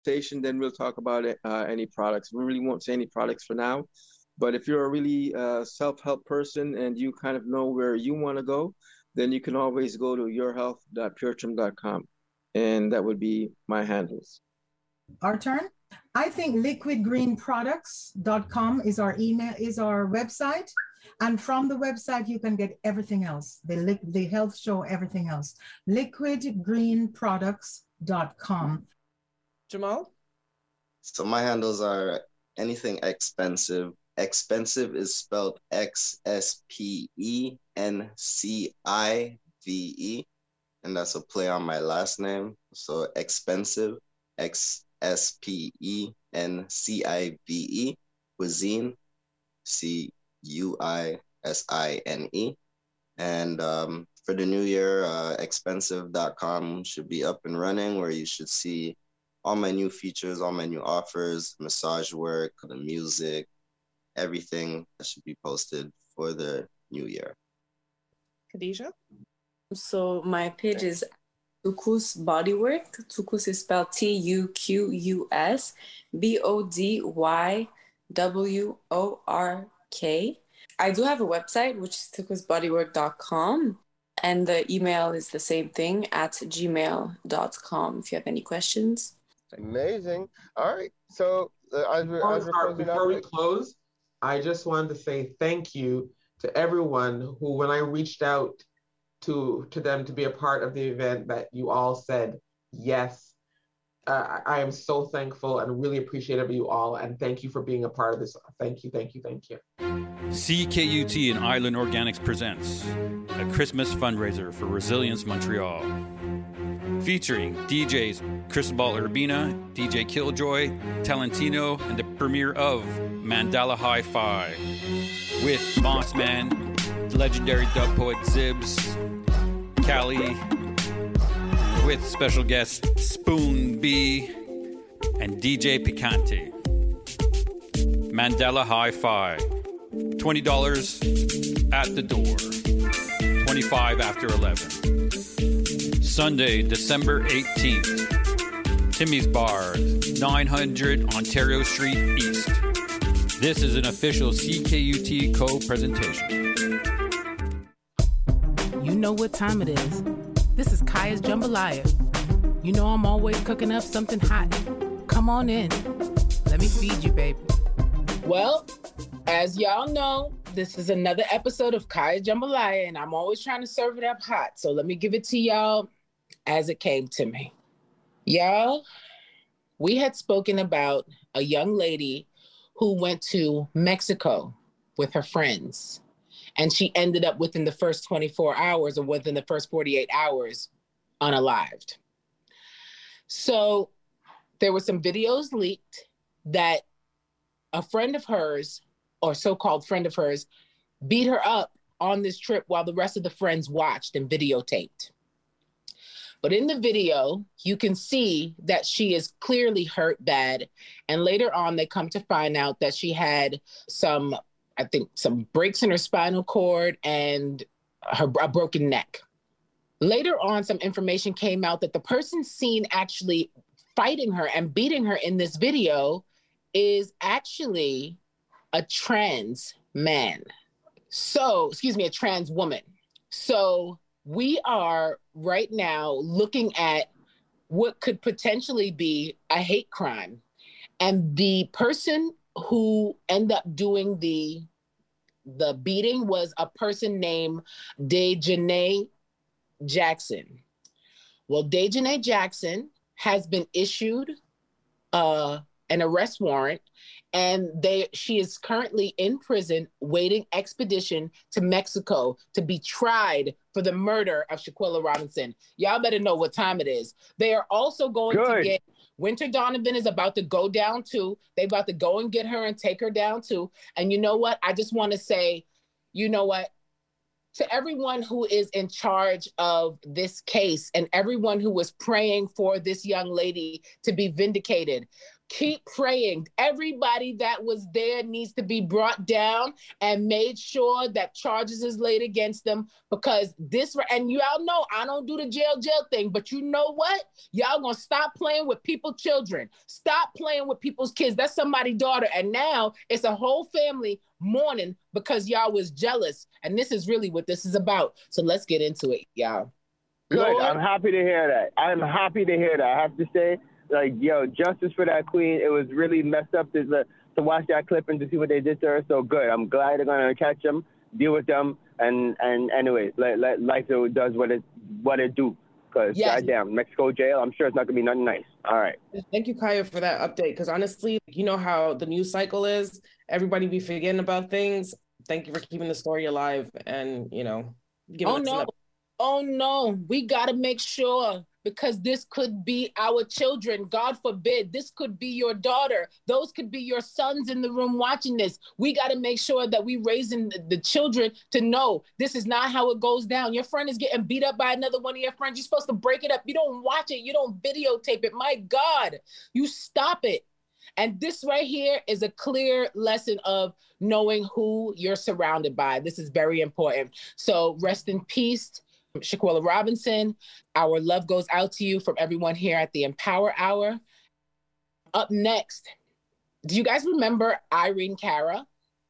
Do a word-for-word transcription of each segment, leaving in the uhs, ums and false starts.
station, then we'll talk about it, uh, any products. We really won't say any products for now. But if you're a really uh, self-help person and you kind of know where you want to go, then you can always go to your health dot puretrim dot com. And that would be my handles. Our turn. I think liquid green products dot com is our email, is our website. And from the website, you can get everything else. The, the health show, everything else. liquid green products dot com. Jamal? So my handles are anything expensive. Expensive is spelled X S P E N C I V E. And that's a play on my last name. So expensive, X S P E N C I V E. Cuisine, C U I S I N E. And um, for the new year, uh, expensive dot com should be up and running, where you should see all my new features, all my new offers, massage work, the music, everything that should be posted for the new year. Khadijah? So my page is Tuqus Bodywork. Tuqus is spelled T U Q U S B O D Y W O R K. I do have a website, which is tuqus bodywork dot com. And the email is the same thing, at gmail dot com, if you have any questions. Amazing. All right. So uh, as we're, before, as we're closing before out, we close, I just wanted to say thank you to everyone who, when I reached out to to them to be a part of the event, that you all said yes. Uh, I am so thankful and really appreciative of you all, and thank you for being a part of this. Thank you, thank you, thank you. C K U T and Island Organics presents a Christmas fundraiser for Resilience Montreal, featuring D Js Cristobal Urbina, D J Killjoy, Talentino, and the premiere of Mandala Hi-Fi with Bossman, legendary dub poet Zibs, Cali, with special guest Spoon B and D J Picante. Mandela Hi-Fi, twenty dollars at the door, twenty-five dollars after eleven. Sunday, December eighteenth, Timmy's Bar, nine hundred Ontario Street East. This is an official C K U T co-presentation. You know what time it is. This is Kaya's Jambalaya. You know I'm always cooking up something hot. Come on in. Let me feed you, baby. Well, as y'all know, this is another episode of Kaya's Jambalaya, and I'm always trying to serve it up hot. So let me give it to y'all as it came to me. Y'all, we had spoken about a young lady who went to Mexico with her friends, and she ended up within the first twenty-four hours or within the first forty-eight hours unalived. So there were some videos leaked that a friend of hers, or so-called friend of hers, beat her up on this trip while the rest of the friends watched and videotaped. But in the video, you can see that she is clearly hurt bad. And later on, they come to find out that she had some, I think, some breaks in her spinal cord and her a broken neck. Later on, some information came out that the person seen actually fighting her and beating her in this video is actually a trans man. So, excuse me, a trans woman. So we are right now looking at what could potentially be a hate crime. And the person who ended up doing the, the beating was a person named Dejanae Jackson. Well, Dejanae Jackson has been issued uh, an arrest warrant, and they she is currently in prison waiting extradition to Mexico to be tried for the murder of Shaquilla Robinson. Y'all better know what time it is. They are also going Good. to get, Winter Donovan is about to go down too. They're about to go and get her and take her down too. And you know what? I just want to say, you know what? To everyone who is in charge of this case and everyone who was praying for this young lady to be vindicated, Keep praying. Everybody that was there needs to be brought down and made sure that charges is laid against them, because this, and y'all know I don't do the jail jail thing, but you know what? Y'all gonna stop playing with people's children. Stop playing with people's kids. That's somebody's daughter. And now it's a whole family mourning because y'all was jealous. And this is really what this is about. So let's get into it, y'all. Good. Lord, I'm happy to hear that. I'm happy to hear that. I have to say, like, yo, justice for that queen. It was really messed up to, to watch that clip and to see what they did to her. So good. I'm glad they're going to catch them, deal with them. And, and anyways, let, let life does what it, what it do. Because, yes. Goddamn, Mexico jail, I'm sure it's not going to be nothing nice. All right. Thank you, Kaya, for that update. Because honestly, you know how the news cycle is. Everybody be forgetting about things. Thank you for keeping the story alive and, you know, giving oh, us no. an update. Oh, no. We got to make sure, because this could be our children. God forbid, this could be your daughter. Those could be your sons in the room watching this. We got to make sure that we raising the children to know this is not how it goes down. Your friend is getting beat up by another one of your friends. You're supposed to break it up. You don't watch it. You don't videotape it. My God, you stop it. And this right here is a clear lesson of knowing who you're surrounded by. This is very important. So rest in peace, Shaquilla Robinson. Our love goes out to you from everyone here at the Empower Hour. Up next, do you guys remember Irene Cara?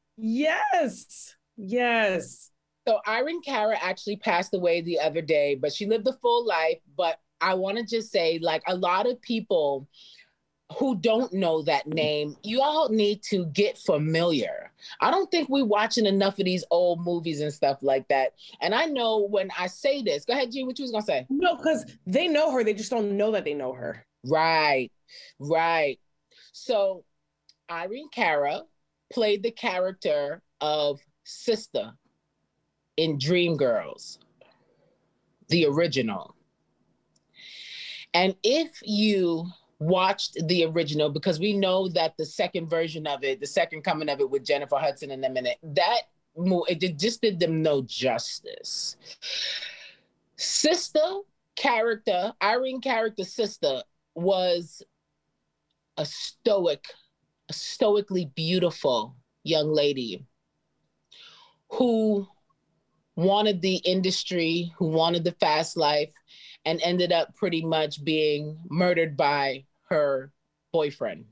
Yes, yes. So Irene Cara actually passed away the other day, but she lived a full life. But I want to just say, like, a lot of people who don't know that name, you all need to get familiar. I don't think we're watching enough of these old movies and stuff like that. And I know when I say this, go ahead, G, what you was gonna say? No, because they know her, they just don't know that they know her. Right, right. So Irene Cara played the character of Sister in Dreamgirls, the original. And if you watched the original, because we know that the second version of it, the second coming of it with Jennifer Hudson in a minute, that it just did them no justice. Sister character, Irene character Sister, was a stoic, a stoically beautiful young lady who wanted the industry, who wanted the fast life, and ended up pretty much being murdered by her boyfriend.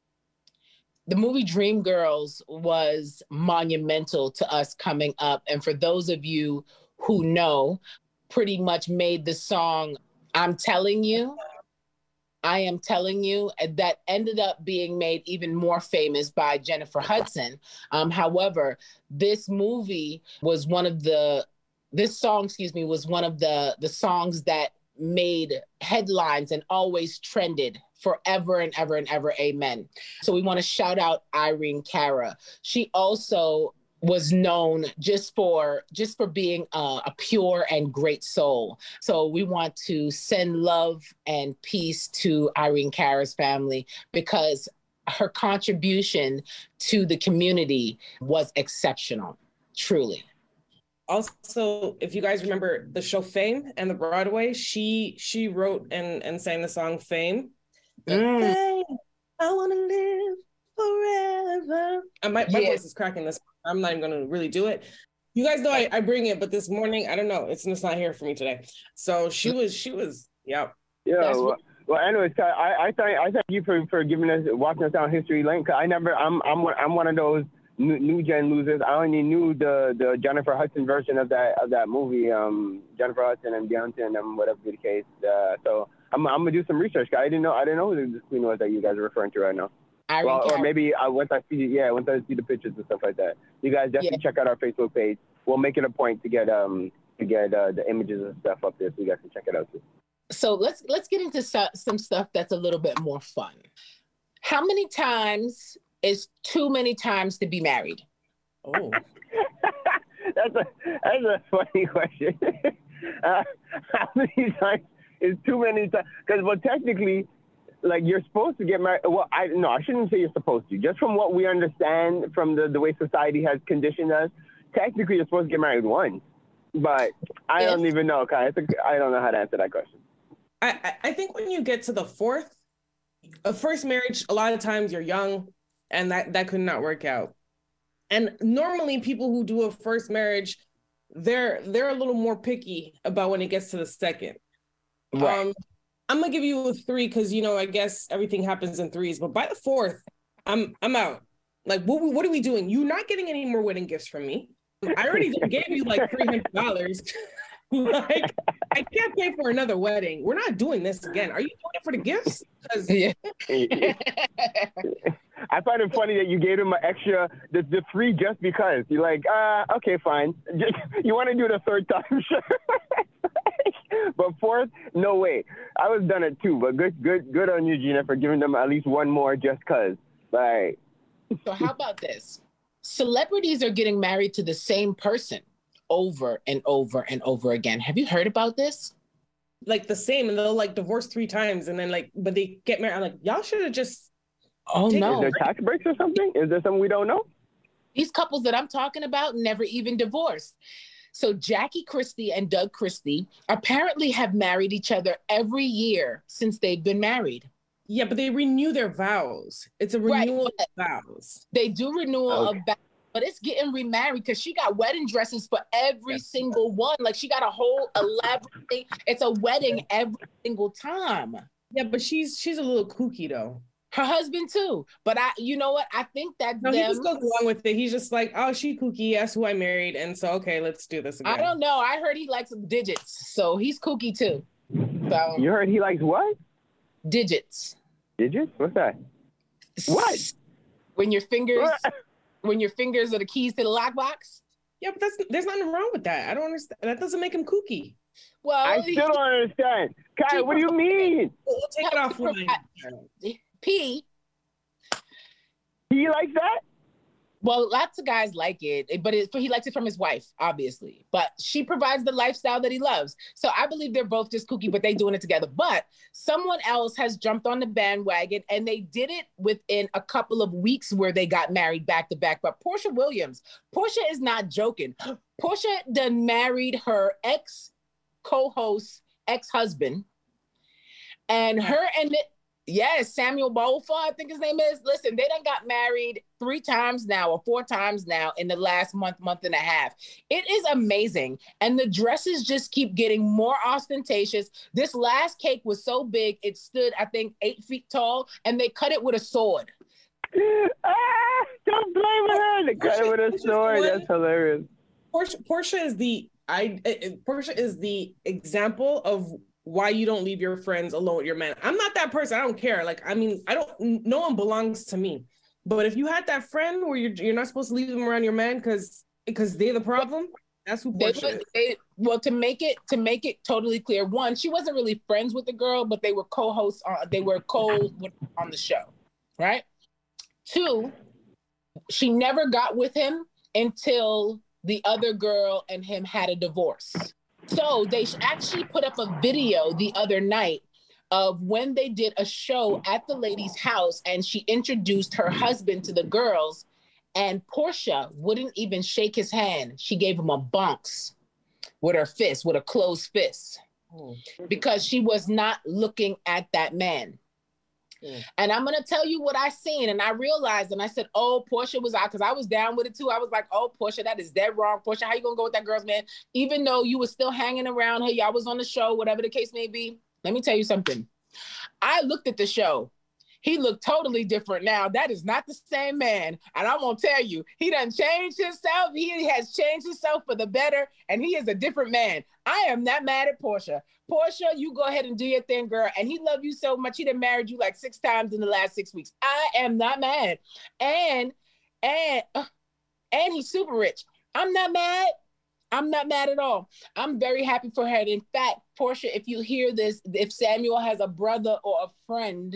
The movie Dreamgirls was monumental to us coming up. And for those of you who know, pretty much made the song, I'm Telling You, I Am Telling You, that ended up being made even more famous by Jennifer Hudson. Um, however, this movie was one of the, this song, excuse me, was one of the, the songs that made headlines and always trended forever and ever and ever. Amen. So we want to shout out Irene Cara. She also was known just for just for being a, a pure and great soul. So we want to send love and peace to Irene Cara's family, because her contribution to the community was exceptional, truly. Also, if you guys remember the show Fame and the Broadway, she she wrote and, and sang the song Fame. Mm. Fame, I want to live forever. And my, my yeah. voice is cracking this. I'm not even going to really do it. You guys know I, I bring it, but this morning, I don't know. It's just not here for me today. So she was, she was, yeah. Yeah. Well, well, anyways, I, I thank I thank you for, for giving us, walking us down history lane. Cause I never, I'm I'm I'm one of those new, new gen losers. I only knew the the Jennifer Hudson version of that of that movie, um, Jennifer Hudson and Beyonce and um, whatever be the case. Uh, so I'm I'm gonna do some research. I didn't know I didn't know who the queen was that you guys are referring to right now. Well, or maybe I once I see yeah once I see the pictures and stuff like that. You guys definitely yeah. check out our Facebook page. We'll make it a point to get um to get uh, the images and stuff up there so you guys can check it out too. So let's let's get into so, some stuff that's a little bit more fun. How many times is too many times to be married? Oh, that's a that's a funny question. uh, how many times is too many times? Because well, technically, like you're supposed to get married. Well, I no, I shouldn't say you're supposed to. Just from what we understand from the, the way society has conditioned us, technically you're supposed to get married once. But I yes. don't even know, Kai. I don't know how to answer that question. I, I think when you get to the fourth, a first marriage, a lot of times you're young, and that that could not work out. And normally people who do a first marriage, they're they're a little more picky about when it gets to the second. Right. Um, I'm gonna give you a three because you know I guess everything happens in threes, but by the fourth, I'm I'm out. Like, what what are we doing? You're not getting any more wedding gifts from me. I already gave you like three hundred dollars. Like, I can't pay for another wedding. We're not doing this again. Are you doing it for the gifts? Yeah. I find it funny that you gave him an extra, the, the free just because. You're like, uh, okay, fine. Just, you want to do it a third time, sure. But fourth, no way. I was done at two, but good, good, good on you, Gina, for giving them at least one more just cause. Like. So how about this? Celebrities are getting married to the same person over and over and over again. Have you heard about this? Like the same, and they'll like divorce three times, and then like, but they get married. I'm like, y'all should have just. Oh no! Is there tax breaks or something? Is there something we don't know? These couples that I'm talking about never even divorced. So Jackie Christie and Doug Christie apparently have married each other every year since they've been married. Yeah, but they renew their vows. It's a renewal right, of vows. They do renewal okay. of vows, but it's getting remarried because she got wedding dresses for every yes. single one. Like she got a whole elaborate thing. It's a wedding every single time. Yeah, but she's she's a little kooky though. Her husband too. But I, you know what? I think that no, them, he just goes along with it. He's just like, oh, she kooky. That's who I married, and so okay, let's do this again. I don't know. I heard he likes digits, so he's kooky too. So you heard he likes what? Digits. Digits? What's that? What? When your fingers, what? when your fingers are the keys to the lockbox. Yeah, but that's there's nothing wrong with that. I don't understand. That doesn't make him kooky. Well, I still don't understand. Kai, what do you mean? We'll take it offline. P. He likes that? Well, lots of guys like it, but it, he likes it from his wife, obviously. But she provides the lifestyle that he loves. So I believe they're both just kooky, but they doing it together. But someone else has jumped on the bandwagon, and they did it within a couple of weeks where they got married back to back. But Portia Williams, Portia is not joking. Portia done married her ex co-host, ex-husband, and her and it, yes, Samuel Bolfa, I think his name is. Listen, they done got married three times now or four times now in the last month, month and a half. It is amazing. And the dresses just keep getting more ostentatious. This last cake was so big, it stood, I think, eight feet tall, and they cut it with a sword. Ah, don't blame her. They cut it with a sword. That's hilarious. Portia, Portia is the I. Portia is the example of why you don't leave your friends alone with your man. I'm not that person. I don't care. Like, I mean, I don't, no one belongs to me. But if you had that friend where you're you're not supposed to leave them around your man because because they're the problem, that's who Portia they, is. They, well, to make it to make it totally clear, one, she wasn't really friends with the girl, but they were co-hosts on, they were co on the show, right? Two, she never got with him until the other girl and him had a divorce. So they actually put up a video the other night of when they did a show at the lady's house, and she introduced her husband to the girls, and Portia wouldn't even shake his hand. She gave him a bonks with her fist, with a closed fist, oh. because she was not looking at that man. Mm. And I'm going to tell you what I seen. And I realized, and I said, oh, Portia was out, because I was down with it too. I was like, oh, Portia, that is dead wrong. Portia, how you going to go with that girl's man? Even though you were still hanging around her, y'all was on the show, whatever the case may be. Let me tell you something. I looked at the show. He looked totally different now. That is not the same man. And I'm going to tell you, he done changed himself. He has changed himself for the better, and he is a different man. I am not mad at Portia. Portia, you go ahead and do your thing, girl. And he loved you so much, he done married you like six times in the last six weeks. I am not mad. And, and, uh, and he's super rich. I'm not mad. I'm not mad at all. I'm very happy for her. And in fact, Portia, if you hear this, if Samuel has a brother or a friend,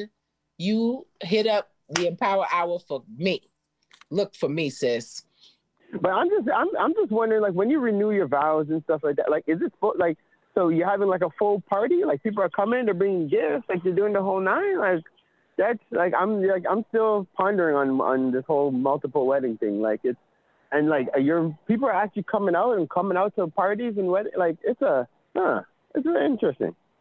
you hit up the Empower Hour for me. Look for me, sis. But I'm just, I'm, I'm just wondering, like, when you renew your vows and stuff like that, like, is it like, so you're having like a full party? Like, people are coming, they're bringing gifts, like, you're doing the whole nine? Like, that's like, I'm like, I'm still pondering on on this whole multiple wedding thing. Like, it's, and like, your people are actually coming out and coming out to parties and wedding. Like, it's a, huh, it's really interesting.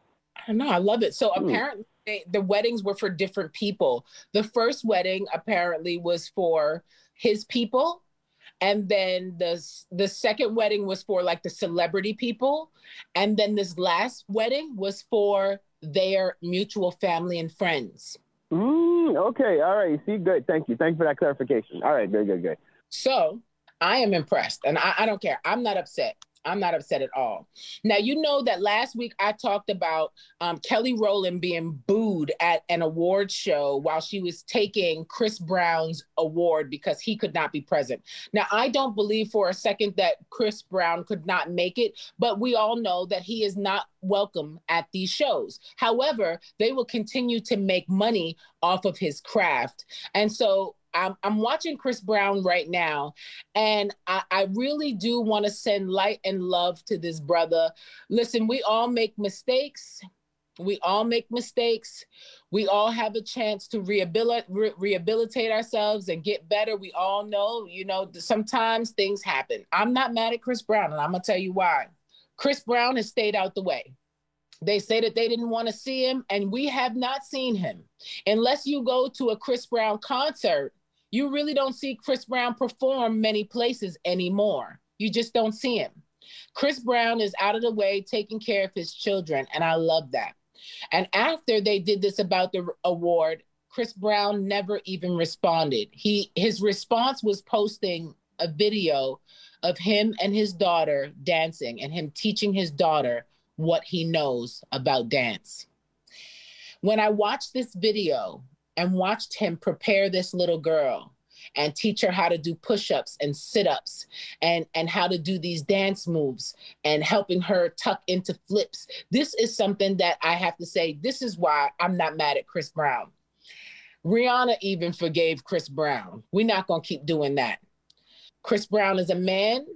No, I love it. So Hmm. apparently they, the weddings were for different people. The first wedding apparently was for his people. And then the, the second wedding was for like the celebrity people. And then this last wedding was for their mutual family and friends. Mm, okay, all right. See, good. Thank you. Thank you for that clarification. All right, good, good, good. So I am impressed, and I, I don't care. I'm not upset. I'm not upset at all. Now, you know that last week I talked about um, Kelly Rowland being booed at an award show while she was taking Chris Brown's award because he could not be present. Now, I don't believe for a second that Chris Brown could not make it, but we all know that he is not welcome at these shows. However, they will continue to make money off of his craft. And so I'm, I'm watching Chris Brown right now, and I, I really do want to send light and love to this brother. Listen, we all make mistakes. We all make mistakes. We all have a chance to rehabilitate, re- rehabilitate ourselves and get better. We all know, you know, sometimes things happen. I'm not mad at Chris Brown, and I'm going to tell you why. Chris Brown has stayed out the way. They say that they didn't want to see him, and we have not seen him. Unless you go to a Chris Brown concert, you really don't see Chris Brown perform many places anymore. You just don't see him. Chris Brown is out of the way, taking care of his children, and I love that. And after they did this about the award, Chris Brown never even responded. He his response was posting a video of him and his daughter dancing and him teaching his daughter what he knows about dance. When I watched this video and watched him prepare this little girl and teach her how to do push-ups and sit-ups and, and how to do these dance moves and helping her tuck into flips. This is something that I have to say, this is why I'm not mad at Chris Brown. Rihanna even forgave Chris Brown. We're not gonna keep doing that. Chris Brown is a man.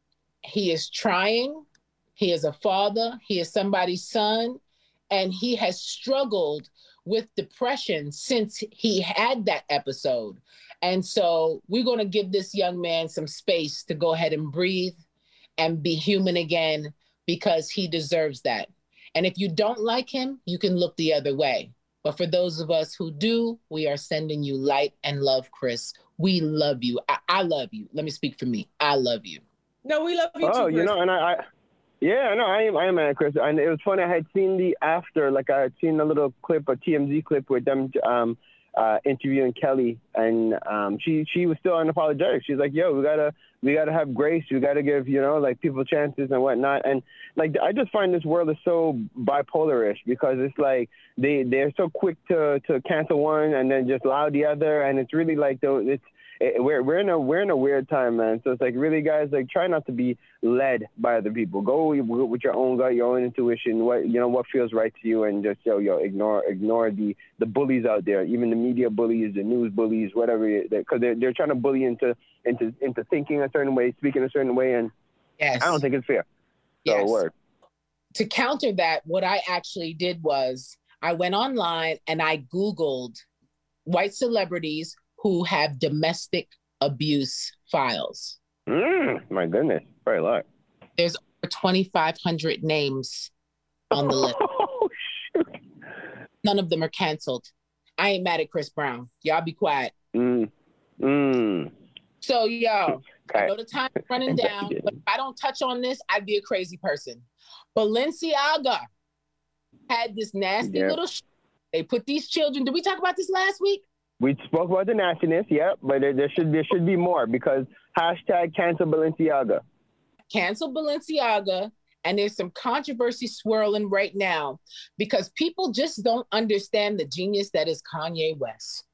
He is trying. He is a father. He is somebody's son. And he has struggled with depression since he had that episode. And so we're going to give this young man some space to go ahead and breathe and be human again, because he deserves that. And if you don't like him, you can look the other way. But for those of us who do, we are sending you light and love, Chris. We love you. I, I love you. Let me speak for me. I love you. No, we love you oh, too, Chris. you know, and I, I yeah, no, I am, I am mad at Chris. And it was funny, I had seen the after, like I had seen a little clip, a T M Z clip with them um, uh, interviewing Kelly, and um, she she was still unapologetic. She's like, yo, we gotta we gotta have grace. We gotta give, you know, like people chances and whatnot. And like, I just find this world is so bipolar-ish, because it's like they they're so quick to to cancel one and then just allow the other, and it's really like the it's. It, we're we're in a we're in a weird time, man. So it's like, really, guys, like, try not to be led by other people. Go with, with your own gut, your own intuition. What you know, what feels right to you, and just yo yo ignore ignore the the bullies out there, even the media bullies, the news bullies, whatever, because they're they're trying to bully into into into thinking a certain way, speaking a certain way, and yes. I don't think it's fair. So Yes. word. To counter that, what I actually did was I went online and I Googled white celebrities who have domestic abuse files. Mm, my goodness, very a lot. There's over twenty-five hundred names on the list. Oh, shoot. None of them are canceled. I ain't mad at Chris Brown. Y'all be quiet. Mm, mm. So, y'all, I Okay. know the time's running down, but if I don't touch on this, I'd be a crazy person. Balenciaga had this nasty Yeah. little sh- they put these children, did we talk about this last week? We spoke about the nastiness, yep, but there, there should there should be more, because hashtag cancel Balenciaga. Cancel Balenciaga, and there's some controversy swirling right now because people just don't understand the genius that is Kanye West.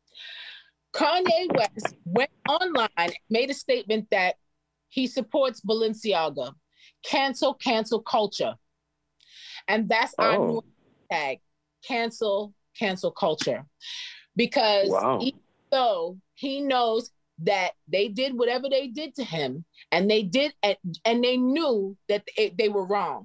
Kanye West went online, made a statement that he supports Balenciaga. Cancel, cancel culture. And that's our Oh. new hashtag, cancel, cancel culture. Because Wow. even though he knows that they did whatever they did to him, and they did, and, and they knew that they, they were wrong.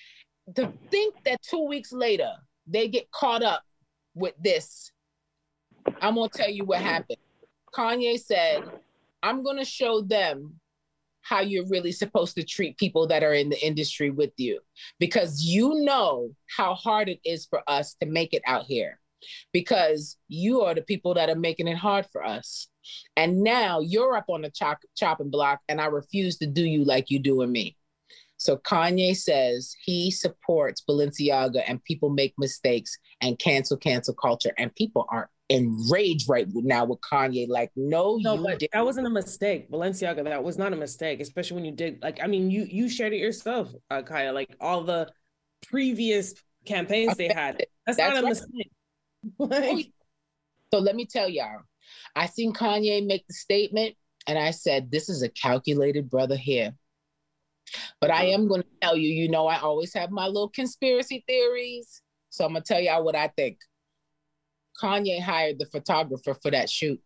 To think that two weeks later, they get caught up with this, I'm gonna tell you what happened. Kanye said, I'm gonna show them how you're really supposed to treat people that are in the industry with you, because you know how hard it is for us to make it out here, because you are the people that are making it hard for us. And now you're up on the chop, chopping block, and I refuse to do you like you doing me. So Kanye says he supports Balenciaga, and people make mistakes and cancel, cancel culture. And people are enraged right now with Kanye. Like, no, no, you but didn't. That wasn't a mistake. Balenciaga, that was not a mistake, especially when you did, like, I mean, you you shared it yourself, uh, Kaya, like all the previous campaigns Okay. they had. That's, That's not a right. mistake. Like, So let me tell y'all, I seen Kanye make the statement, and I said, this is a calculated brother here. But I am going to tell you, you know, I always have my little conspiracy theories. So I'm going to tell y'all what I think. Kanye hired the photographer for that shoot.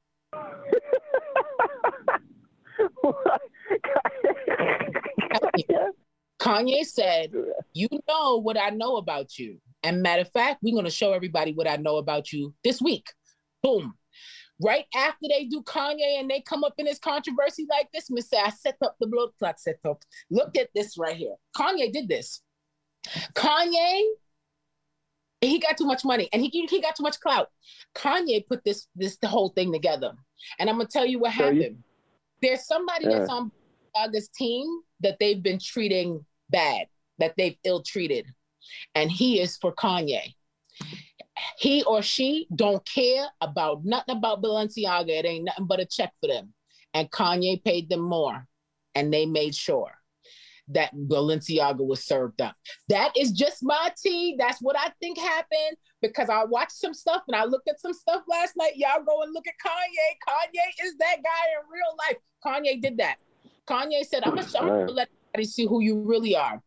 Kanye said, you know what I know about you. And matter of fact, we're going to show everybody what I know about you this week. Boom. Right after they do Kanye and they come up in this controversy like this, Miss say, I set up the blood clot set up. Look at this right here. Kanye did this. Kanye, he got too much money and he, he got too much clout. Kanye put this, this the whole thing together. And I'm going to tell you what So happened. you- There's somebody Yeah. that's on Balenciaga's team that they've been treating bad, that they've ill-treated. And he is for Kanye. He or she don't care about nothing about Balenciaga. It ain't nothing but a check for them. And Kanye paid them more. And they made sure that Balenciaga was served up. That is just my tea. That's what I think happened, because I watched some stuff and I looked at some stuff last night. Y'all go and look at Kanye. Kanye is that guy in real life. Kanye did that. Kanye said, I'm going to let everybody see who you really are.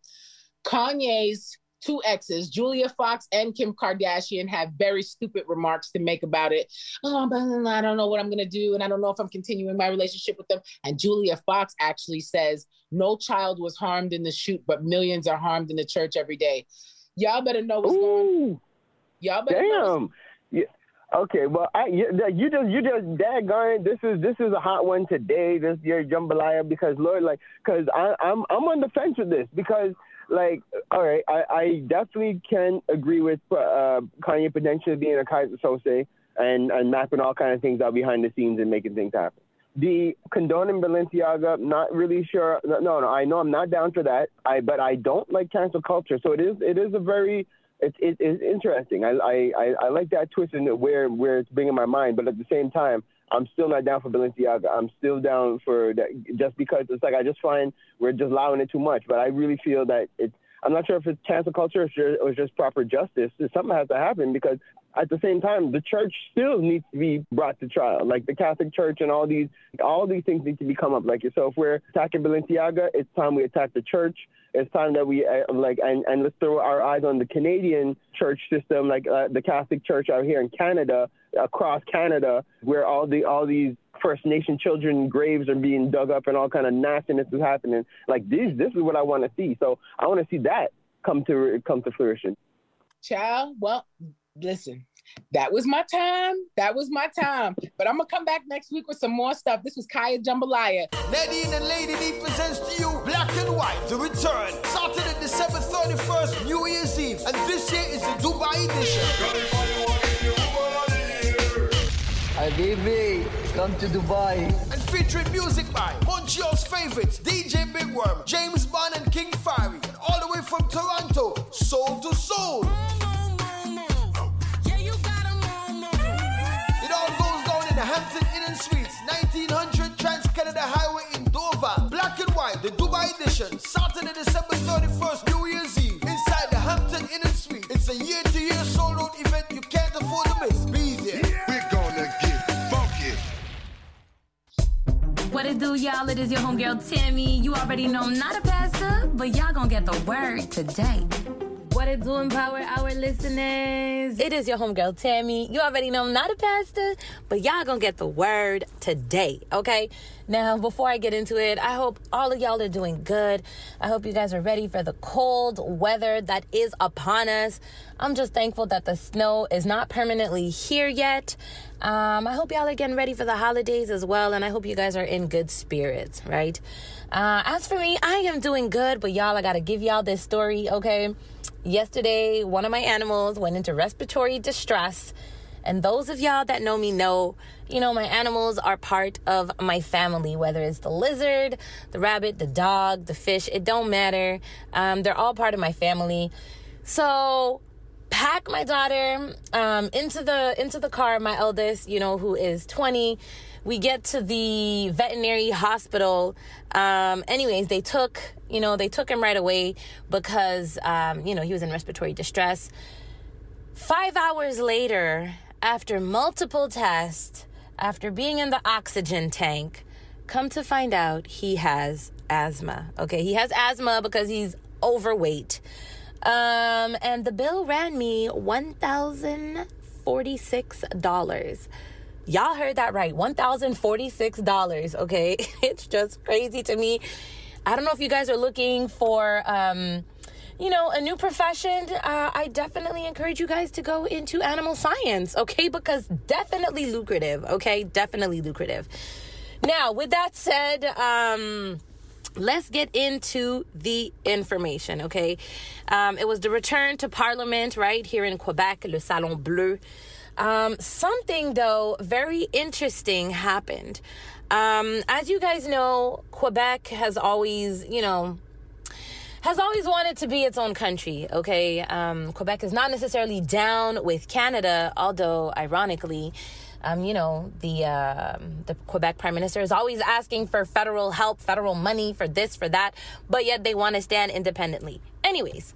Kanye's two exes, Julia Fox and Kim Kardashian, have very stupid remarks to make about it. Oh, but I don't know what I'm going to do, and I don't know if I'm continuing my relationship with them. And Julia Fox actually says, no child was harmed in the shoot, but millions are harmed in the church every day. Y'all better know what's going on. Y'all better know. Damn. Yeah. Okay, well, I you, you just you just daggone. This is this is a hot one today. This year jambalaya, because Lord, like, because I I'm I'm on the fence with this, because like, all right, I, I definitely can agree with uh, Kanye potentially being a Kaiser Sose and and mapping all kinds of things out behind the scenes and making things happen. The condoning Balenciaga, not really sure. No, no, I know I'm not down for that. I but I don't like cancel culture, so it is it is a very It's it, it's interesting. I, I I like that twist in it where where it's bringing my mind, but at the same time, I'm still not down for Balenciaga. I'm still down for that, just because it's like I just find we're just allowing it too much. But I really feel that it's. I'm not sure if it's cancel culture or, just, or just proper justice. Something has to happen, because at the same time, the church still needs to be brought to trial. Like the Catholic Church and all these all these things need to be come up. Like, so if we're attacking Balenciaga, it's time we attack the church. It's time that we uh, like and, and let's throw our eyes on the Canadian church system, like uh, the Catholic Church out here in Canada, across Canada, where all the all these First Nation children graves are being dug up and all kind of nastiness is happening. Like this, this is what I want to see. So I want to see that come to come to fruition. Child, well, listen, that was my time. That was my time. But I'm gonna come back next week with some more stuff. This was Kaya Jambalaya. Nadine and Lady D presents to you Black and White, The Return. Saturday, December thirty-first, New Year's Eve. And this year is the Dubai edition. Hi, baby. Come to Dubai. And featuring music by Montreal's favorites, D J Big Worm, James Bond and King Fiery. And all the way from Toronto, Soul to Soul. It all goes down in the Hampton Inn and Suites, nineteen hundred Trans-Canada Highway in Dover. Black and White, the Dubai edition, Saturday, December thirty-first, New Year's Eve, inside the Hampton Inn and Suites. It's a year-to-year sold-out event you can't afford to miss. Be there. Yeah. We're gonna get funky. What it do, y'all? It is your homegirl, Tammy. You already know I'm not a pastor, but y'all gonna get the word today. What it do, Empower our listeners? It is your homegirl, Tammy. You already know I'm not a pastor, but y'all gonna get the word today, okay? Now, before I get into it, I hope all of y'all are doing good. I hope you guys are ready for the cold weather that is upon us. I'm just thankful that the snow is not permanently here yet. Um, I hope y'all are getting ready for the holidays as well, and I hope you guys are in good spirits, right? Uh, as for me, I am doing good, but y'all, I gotta give y'all this story, okay? Yesterday, one of my animals went into respiratory distress, and those of y'all that know me know, you know, my animals are part of my family, whether it's the lizard, the rabbit, the dog, the fish, it don't matter. Um, they're all part of my family. So pack my daughter um, into the into the car, my eldest, you know, who is twenty. We get to the veterinary hospital. Um, anyways, they took, you know, they took him right away because, um, you know, he was in respiratory distress. Five hours later, after multiple tests, after being in the oxygen tank, come to find out he has asthma. Okay, he has asthma because he's overweight. Um, and the bill ran me one thousand forty-six dollars. Y'all heard that right, one thousand forty-six dollars, okay? It's just crazy to me. I don't know if you guys are looking for, um, you know, a new profession. Uh, I definitely encourage you guys to go into animal science, okay? Because definitely lucrative, okay? Definitely lucrative. Now, with that said, um... let's get into the information, okay? Um, it was the return to Parliament right here in Quebec, Le Salon Bleu. Um, something, though, very interesting happened. Um, as you guys know, Quebec has always, you know, has always wanted to be its own country, okay? Um, Quebec is not necessarily down with Canada, although, ironically, Um, you know, the uh, the Quebec Prime Minister is always asking for federal help, federal money for this, for that, but yet they want to stand independently. Anyways,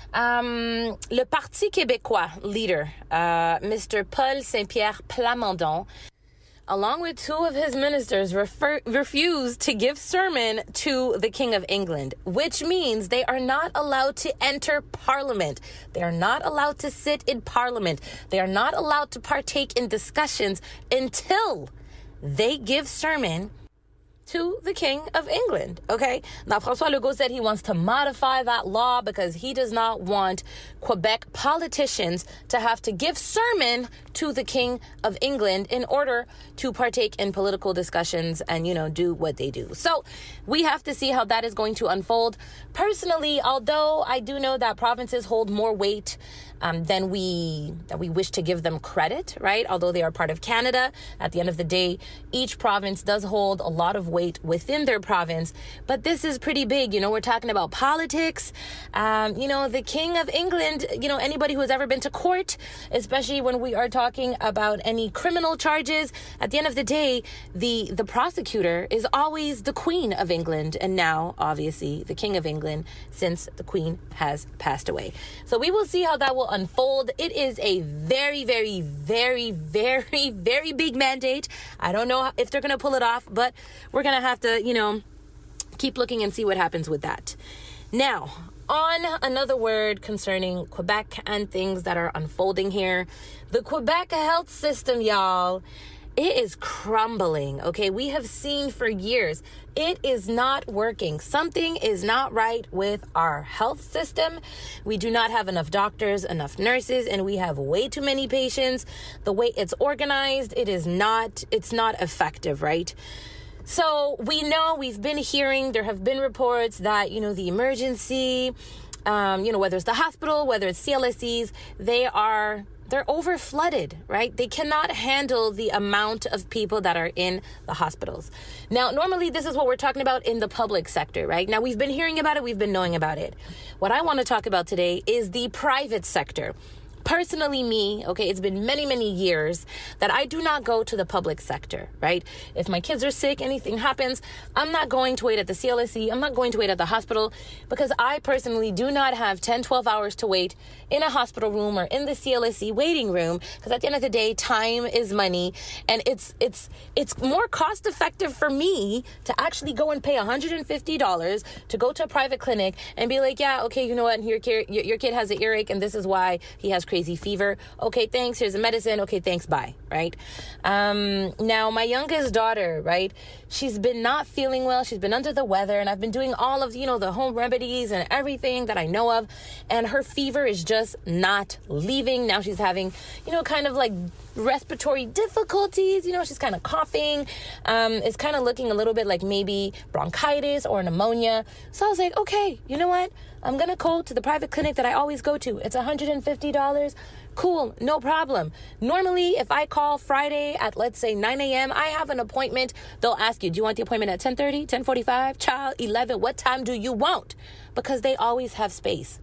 um, le Parti québécois leader, uh, Mister Paul Saint-Pierre Plamondon, along with two of his ministers, refer- refused to give sermon to the King of England, which means they are not allowed to enter Parliament. They are not allowed to sit in Parliament. They are not allowed to partake in discussions until they give sermon to the King of England, okay? Now, François Legault said he wants to modify that law because he does not want Quebec politicians to have to give sermon to the King of England in order to partake in political discussions and, you know, do what they do. So we have to see how that is going to unfold. Personally, although I do know that provinces hold more weight Um, than we that we wish to give them credit, right? Although they are part of Canada, at the end of the day, each province does hold a lot of weight within their province. But this is pretty big. You know, we're talking about politics. Um, you know, the King of England, you know, anybody who has ever been to court, especially when we are talking about any criminal charges, at the end of the day, the, the prosecutor is always the Queen of England. And now, obviously, the King of England, since the Queen has passed away. So we will see how that will unfold. It is a very, very, very, very, very big mandate. I don't know if they're going to pull it off, but we're going to have to, you know, keep looking and see what happens with that. Now, on another word concerning Quebec and things that are unfolding here, the Quebec health system, y'all, it is crumbling, okay? We have seen for years, it is not working. Something is not right with our health system. We do not have enough doctors, enough nurses, and we have way too many patients. The way it's organized, it is not, it's not effective, right? So we know, we've been hearing, there have been reports that, you know, the emergency, um, you know, whether it's the hospital, whether it's C L S Es, they are... they're over flooded, right? They cannot handle the amount of people that are in the hospitals. Now, normally this is what we're talking about in the public sector, right? Now, we've been hearing about it. We've been knowing about it. What I want to talk about today is the private sector. Personally, me, okay, it's been many, many years that I do not go to the public sector, right? If my kids are sick, anything happens, I'm not going to wait at the C L S E. I'm not going to wait at the hospital because I personally do not have ten, twelve hours to wait in a hospital room or in the C L S E waiting room, because at the end of the day, time is money, and it's it's it's more cost effective for me to actually go and pay one hundred fifty dollars to go to a private clinic and be like, yeah, okay, you know what, your kid, your kid has an earache and this is why he has crazy fever. Okay, thanks. Here's the medicine. Okay, thanks. Bye. Right. Um, now, my youngest daughter, right, she's been not feeling well. She's been under the weather, and I've been doing all of, you know, the home remedies and everything that I know of. And her fever is just not leaving. Now she's having, you know, kind of like respiratory difficulties. You know, she's kind of coughing. Um, it's kind of looking a little bit like maybe bronchitis or pneumonia. So I was like, okay, you know what? I'm going to go to the private clinic that I always go to. It's one hundred fifty dollars. Cool, no problem. Normally, if I call Friday at, let's say, nine a.m., I have an appointment. They'll ask you, do you want the appointment at ten thirty, ten forty-five, child, eleven? What time do you want? Because they always have space.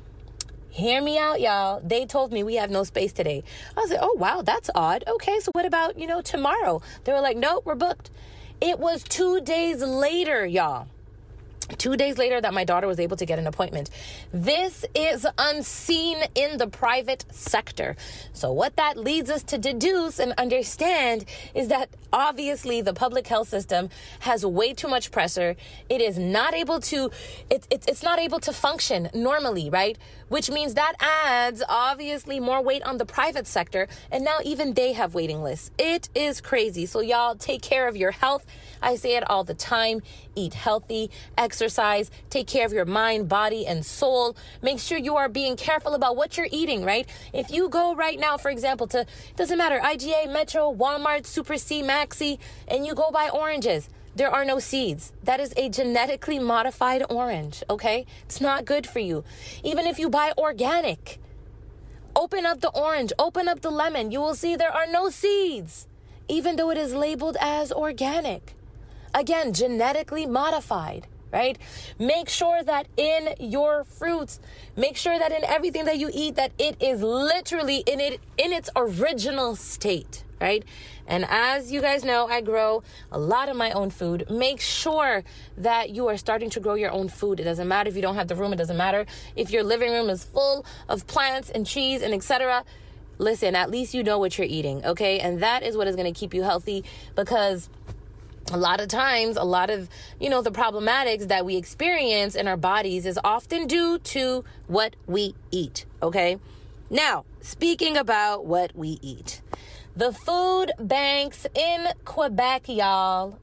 Hear me out, y'all. They told me we have no space today. I was like, oh, wow, that's odd. Okay, so what about, you know, tomorrow? They were like, nope, we're booked. It was two days later, y'all. Two days later that my daughter was able to get an appointment. This is unseen in the private sector. So what that leads us to deduce and understand is that obviously the public health system has way too much pressure. It is not able to, it, it, it's not able to function normally, right? Which means that adds obviously more weight on the private sector. And now even they have waiting lists. It is crazy. So y'all take care of your health. I say it all the time. Eat healthy, exercise, take care of your mind, body, and soul. Make sure you are being careful about what you're eating, right? If you go right now, for example, to, doesn't matter, I G A, Metro, Walmart, Super C, Maxi, and you go buy oranges, there are no seeds. That is a genetically modified orange, okay? It's not good for you. Even if you buy organic, open up the orange, open up the lemon, you will see there are no seeds, even though it is labeled as organic. Again, genetically modified, right? Make sure that in your fruits, make sure that in everything that you eat, that it is literally in it in its original state, right? And as you guys know, I grow a lot of my own food. Make sure that you are starting to grow your own food. It doesn't matter if you don't have the room. It doesn't matter if your living room is full of plants and trees and et cetera. Listen, at least you know what you're eating, okay? And that is what is going to keep you healthy, because a lot of times, a lot of, you know, the problematics that we experience in our bodies is often due to what we eat, okay? Now, speaking about what we eat, the food banks in Quebec, y'all,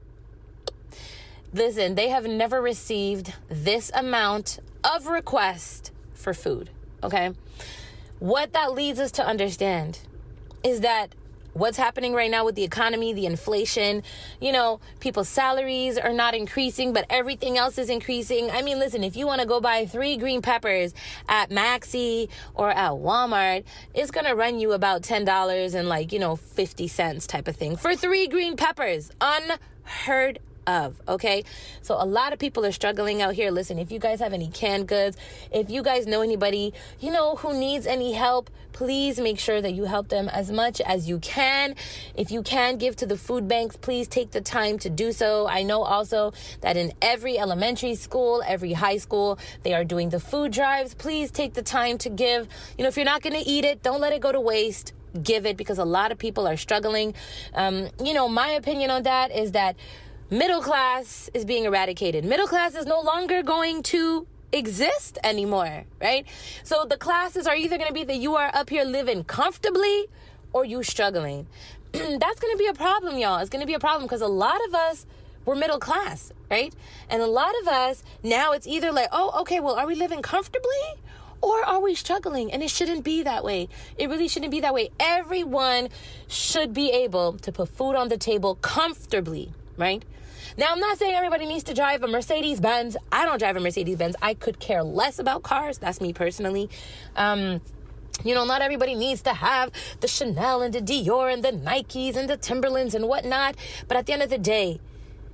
listen, they have never received this amount of requests for food, okay? What that leads us to understand is that what's happening right now with the economy, the inflation, you know, people's salaries are not increasing, but everything else is increasing. I mean, listen, if you want to go buy three green peppers at Maxi or at Walmart, it's going to run you about ten dollars and like, you know, fifty cents type of thing for three green peppers. Unheard of, okay? So a lot of people are struggling out here. Listen, if you guys have any canned goods, if you guys know anybody, you know, who needs any help, please make sure that you help them as much as you can. If you can give to the food banks, please take the time to do so. I know also that in every elementary school, every high school, they are doing the food drives. Please take the time to give. You know, if you're not going to eat it, don't let it go to waste. Give it, because a lot of people are struggling. Um, you know, my opinion on that is that middle class is being eradicated. Middle class is no longer going to exist anymore, right? So the classes are either going to be that you are up here living comfortably or you struggling. That's going to be a problem, y'all. It's going to be a problem because a lot of us were middle class, right? And a lot of us now, it's either like, oh, okay, well, are we living comfortably or are we struggling? And it shouldn't be that way. It really shouldn't be that way. Everyone should be able to put food on the table comfortably, right? Now, I'm not saying everybody needs to drive a Mercedes-Benz. I don't drive a Mercedes-Benz. I could care less about cars. That's me personally. Um, you know, not everybody needs to have the Chanel and the Dior and the Nikes and the Timberlands and whatnot. But at the end of the day,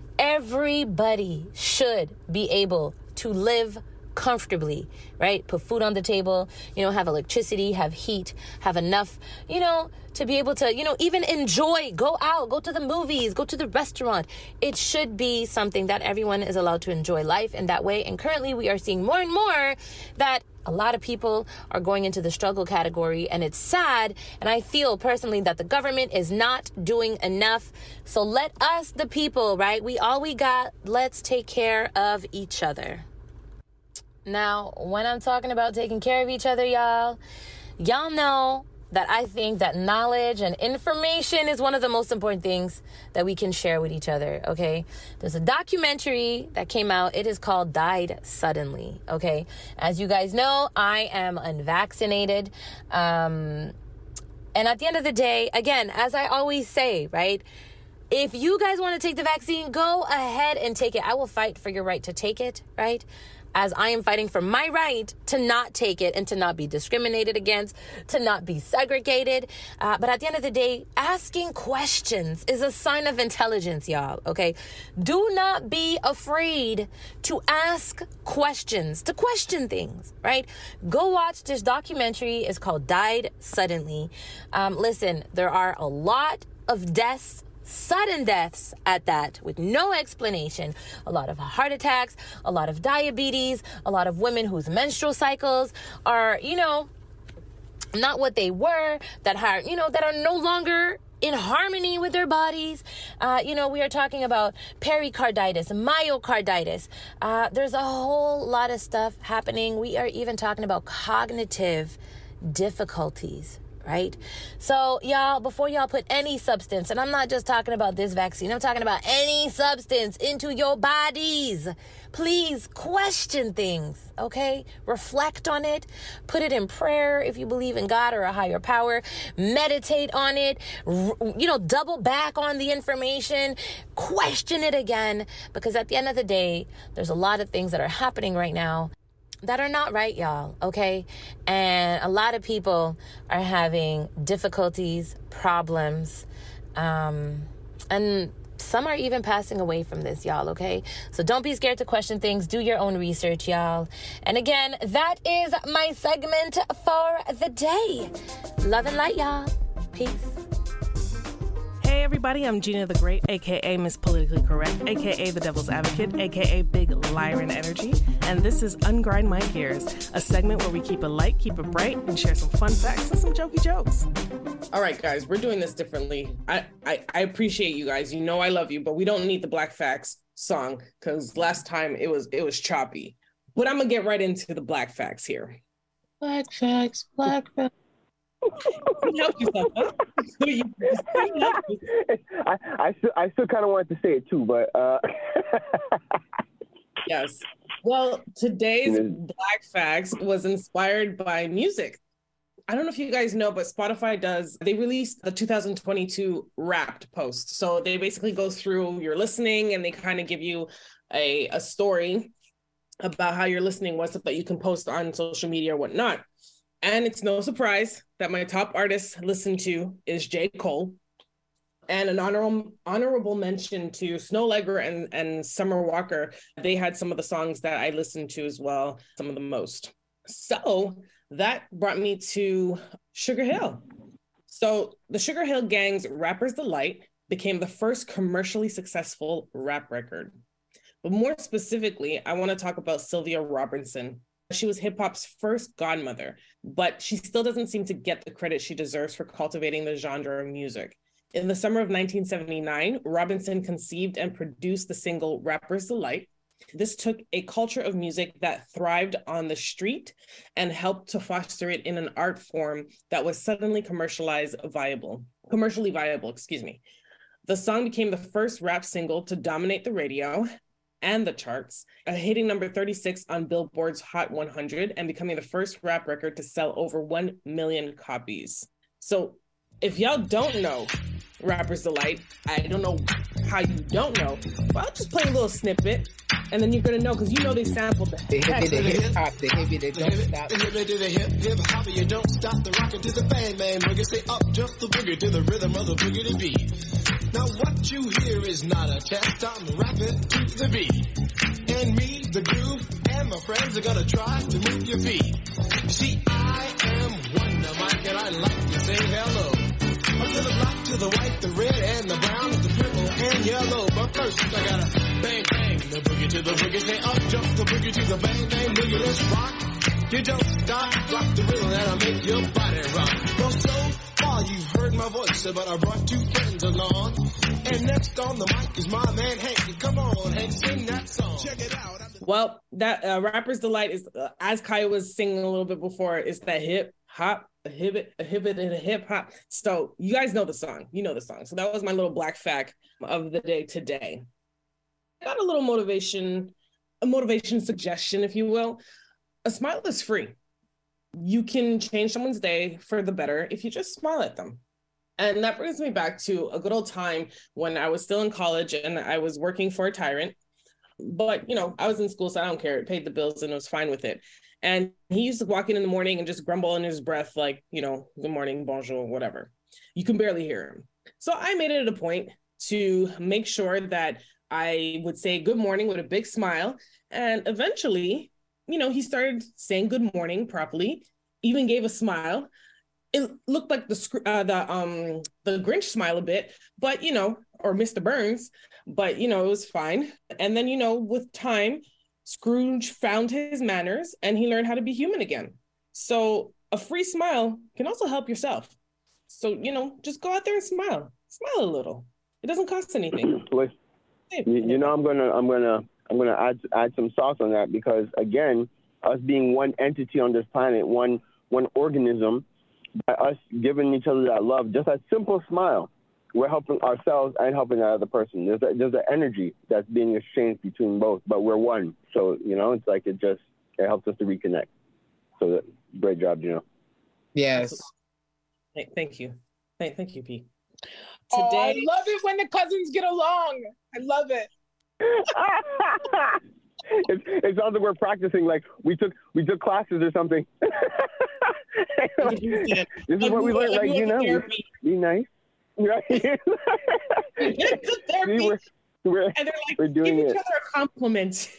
everybody should be able to live comfortably, right? Put food on the table, you know, have electricity, have heat, have enough, you know, to be able to, you know, even enjoy, go out, go to the movies, go to the restaurant. It should be something that everyone is allowed to enjoy life in that way. And currently we are seeing more and more that a lot of people are going into the struggle category, and it's sad. And I feel personally that the government is not doing enough. So let us, the people, right? We all we got, let's take care of each other. Now, when I'm talking about taking care of each other, y'all, y'all know that I think that knowledge and information is one of the most important things that we can share with each other, okay? There's a documentary that came out. It is called Died Suddenly, okay? As you guys know, I am unvaccinated. Um... And at the end of the day, again, as I always say, right? If you guys want to take the vaccine, go ahead and take it. I will fight for your right to take it, right? As I am fighting for my right to not take it and to not be discriminated against, to not be segregated. Uh, but at the end of the day, asking questions is a sign of intelligence, y'all, okay? Do not be afraid to ask questions, to question things, right? Go watch this documentary. It's called Died Suddenly. Um, listen, there are a lot of deaths, sudden deaths at that, with no explanation. A lot of heart attacks, a lot of diabetes, a lot of women whose menstrual cycles are, you know, not what they were, that are, you know, that are no longer in harmony with their bodies. Uh, you know, we are talking about pericarditis, myocarditis. Uh, there's a whole lot of stuff happening. We are even talking about cognitive difficulties, right? So y'all, before y'all put any substance, and I'm not just talking about this vaccine, I'm talking about any substance into your bodies, please question things, okay? Reflect on it. Put it in prayer if you believe in God or a higher power. Meditate on it. R- you know, double back on the information. Question it again, because at the end of the day, there's a lot of things that are happening right now that are not right, y'all, okay? And a lot of people are having difficulties, problems, um, and some are even passing away from this, y'all, okay? So don't be scared to question things. Do your own research, y'all. And again, that is my segment for the day. Love and light, y'all. Peace. Hey everybody, I'm Gina the Great, aka Miss Politically Correct, aka the Devil's Advocate, aka Big Lyran Energy, and this is Ungrind My Gears, a segment where we keep it light, keep it bright, and share some fun facts and some jokey jokes. All right, guys, we're doing this differently. I, I, I appreciate you guys. You know I love you, but we don't need the Black Facts song because last time it was it was choppy. But I'm gonna get right into the Black Facts here. Black Facts, Black Facts. Help yourself, huh? I, I still, I still kind of wanted to say it too, but uh... yes. Well, today's Black Facts was inspired by music. I don't know if you guys know, but Spotify does. They released the two thousand twenty-two Wrapped post. So they basically go through your listening and they kind of give you a, a story about how your listening was, so that you can post on social media or whatnot. And it's no surprise that my top artist listened to is J. Cole. And an honorable honorable mention to Snow Legger and, and Summer Walker. They had some of the songs that I listened to as well, some of the most. So that brought me to Sugar Hill. So the Sugar Hill Gang's Rapper's Delight became the first commercially successful rap record. But more specifically, I want to talk about Sylvia Robinson. She was hip-hop's first godmother, but she still doesn't seem to get the credit she deserves for cultivating the genre of music. In the summer of nineteen seventy-nine, Robinson conceived and produced the single Rapper's Delight. This took a culture of music that thrived on the street and helped to foster it in an art form that was suddenly commercialized viable, commercially viable, excuse me. The song became the first rap single to dominate the radio and the charts, uh, hitting number thirty-six on Billboard's Hot one hundred and becoming the first rap record to sell over one million copies. So if y'all don't know Rapper's Delight, I don't know how you don't know, but I'll just play a little snippet and then you're gonna know, because you know they sampled the the hip, the hip hop, the hip, they don't stop. The hip, the hip, hip hop, you don't stop. The rocket to the bang, man, boogie, say up, jump the boogie to the rhythm of the boogie to beat. Now what you hear is not a test, I'm rapping to the beat. And me, the groove, and my friends are gonna try to move your feet. See, I am Wonder Mike, and I like to say hello. Up to the black, to the white, the red, and the brown, the purple, and yellow. But first, I gotta bang, bang, the boogie to the boogie, say up, jump the boogie to the bang, bang, boogie, let's rock. You don't stop, rock the rhythm, and I make your body rock. Well, so far you've heard my voice, but I brought two friends along. And next on the mic is my man Hank. Come on, Hank, sing that song. Check it out. Well, that uh, Rapper's Delight is, uh, as Kai was singing a little bit before, it's that hip hop, a hip, a hip, and a hip hop. So you guys know the song. You know the song. So that was my little black fact of the day today. Got a little motivation, a motivation suggestion, if you will. A smile is free. you can change someone's day for the better if you just smile at them. And that brings me back to a good old time when I was still in college and I was working for a tyrant. But, you know, I was in school, so I don't care. It paid the bills and I was fine with it. And he used to walk in in the morning and just grumble in his breath, like, you know, good morning, bonjour, whatever. You can barely hear him. So I made it a point to make sure that I would say good morning with a big smile. And eventually, you know, he started saying good morning properly, even gave a smile. It looked like the uh, the um the Grinch smile a bit, but, you know, or Mister Burns, but, you know, it was fine. And then, you know, with time, Scrooge found his manners and he learned how to be human again. So a free smile can also help yourself. So, you know, just go out there and smile. Smile a little. It doesn't cost anything. you, you know, I'm gonna, I'm gonna, I'm gonna add add some sauce on that because again, us being one entity on this planet, one one organism, by us giving each other that love, just a simple smile, we're helping ourselves and helping that other person. There's a, there's an energy that's being exchanged between both, but we're one. So, you know, it's like it just, it helps us to reconnect. So that, great job, Gino. Yes. Thank you. Thank, thank you, P. Today, oh, I love it when the cousins get along. I love it. It, it sounds like we're practicing, like we took we took classes or something. Like, this is what we learned, like, you know, be nice. Right? See, we're, we're, and they're like, we're doing give each it. other a compliment.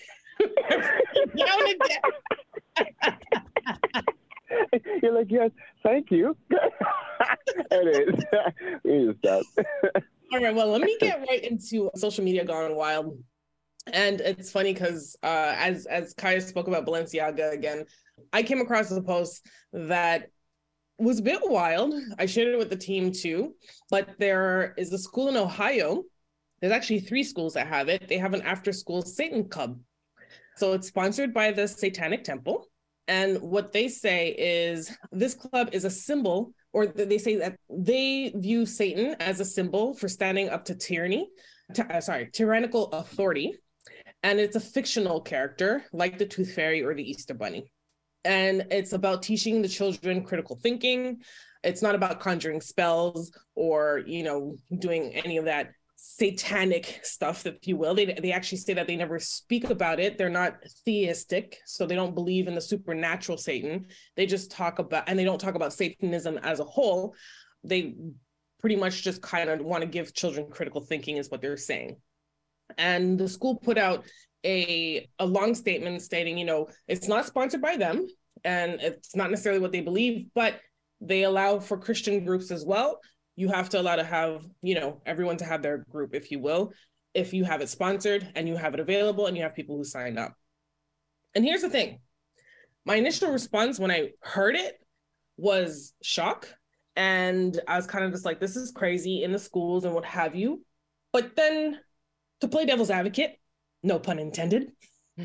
You're like, yes, thank you. It is. We need to stop. All right, well, let me get right into social media gone wild. And it's funny because uh, as as Kaya spoke about Balenciaga again, I came across a post that was a bit wild. I shared it with the team too, but there is a school in Ohio. There's actually three schools that have it. They have an after-school Satan Club. So it's sponsored by the Satanic Temple. And what they say is this club is a symbol, or they say that they view Satan as a symbol for standing up to tyranny, t- uh, sorry, tyrannical authority. And it's a fictional character like the Tooth Fairy or the Easter Bunny. And it's about teaching the children critical thinking. It's not about conjuring spells or, you know, doing any of that satanic stuff, if you will. They, they actually say that they never speak about it. They're not theistic, so they don't believe in the supernatural Satan. They just talk about, and they don't talk about Satanism as a whole. They pretty much just kind of want to give children critical thinking is what they're saying. And the school put out a, a long statement stating, you know, it's not sponsored by them and it's not necessarily what they believe, but they allow for Christian groups as well. You have to allow to have, you know, everyone to have their group, if you will, if you have it sponsored and you have it available and you have people who signed up. And here's the thing. My initial response when I heard it was shock. And I was kind of just like, this is crazy in the schools and what have you. But then to play devil's advocate, no pun intended, you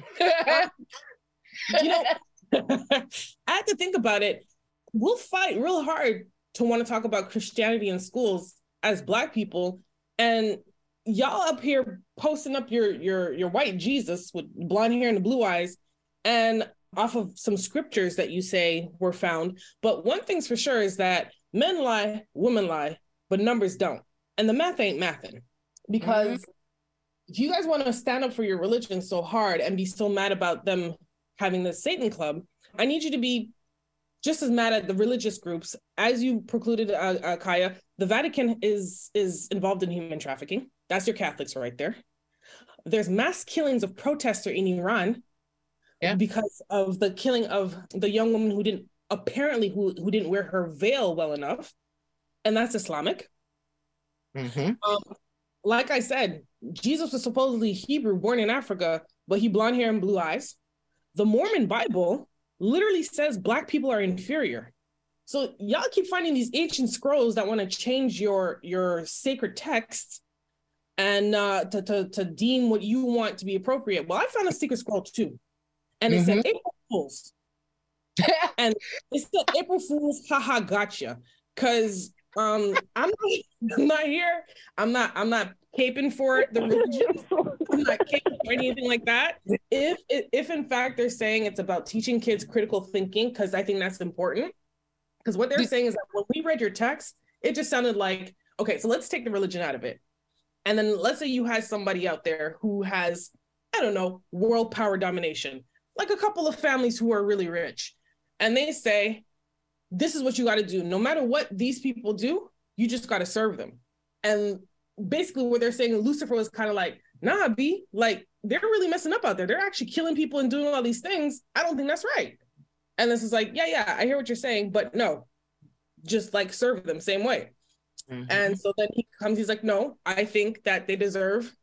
know, I had to think about it. We'll fight real hard to want to talk about Christianity in schools as Black people, and y'all up here posting up your your your white Jesus with blonde hair and the blue eyes, and off of some scriptures that you say were found. But one thing's for sure is that men lie, women lie, but numbers don't, and the math ain't mathing. Because mm-hmm. if you guys want to stand up for your religion so hard and be so mad about them having the Satan Club, I need you to be just as mad at the religious groups. As you precluded, uh, uh, Kaya, the Vatican is is involved in human trafficking. That's your Catholics right there. There's mass killings of protesters in Iran yeah. because of the killing of the young woman who didn't, apparently who, who didn't wear her veil well enough. And that's Islamic. Mm-hmm. Um, like I said, Jesus was supposedly Hebrew, born in Africa, but he blonde hair and blue eyes. The Mormon Bible literally says Black people are inferior. So y'all keep finding these ancient scrolls that want to change your, your sacred texts and uh, to, to, to deem what you want to be appropriate. Well, I found a secret scroll too. And it mm-hmm. said April Fools. And it said April Fools, haha, gotcha. Because Um, I'm not, I'm not here. I'm not. I'm not caping for the religion. I'm not caping for anything like that. If if in fact they're saying it's about teaching kids critical thinking, because I think that's important. Because what they're saying is that when we read your text, it just sounded like, okay, so let's take the religion out of it, and then let's say you had somebody out there who has, I don't know, world power domination, like a couple of families who are really rich, and they say, this is what you got to do. No matter what these people do, you just got to serve them. And basically what they're saying, Lucifer was kind of like, nah, B, like they're really messing up out there. They're actually killing people and doing all these things. I don't think that's right. And this is like, yeah, yeah, I hear what you're saying, but no, just like serve them same way. Mm-hmm. And so then he comes, he's like, no, I think that they deserve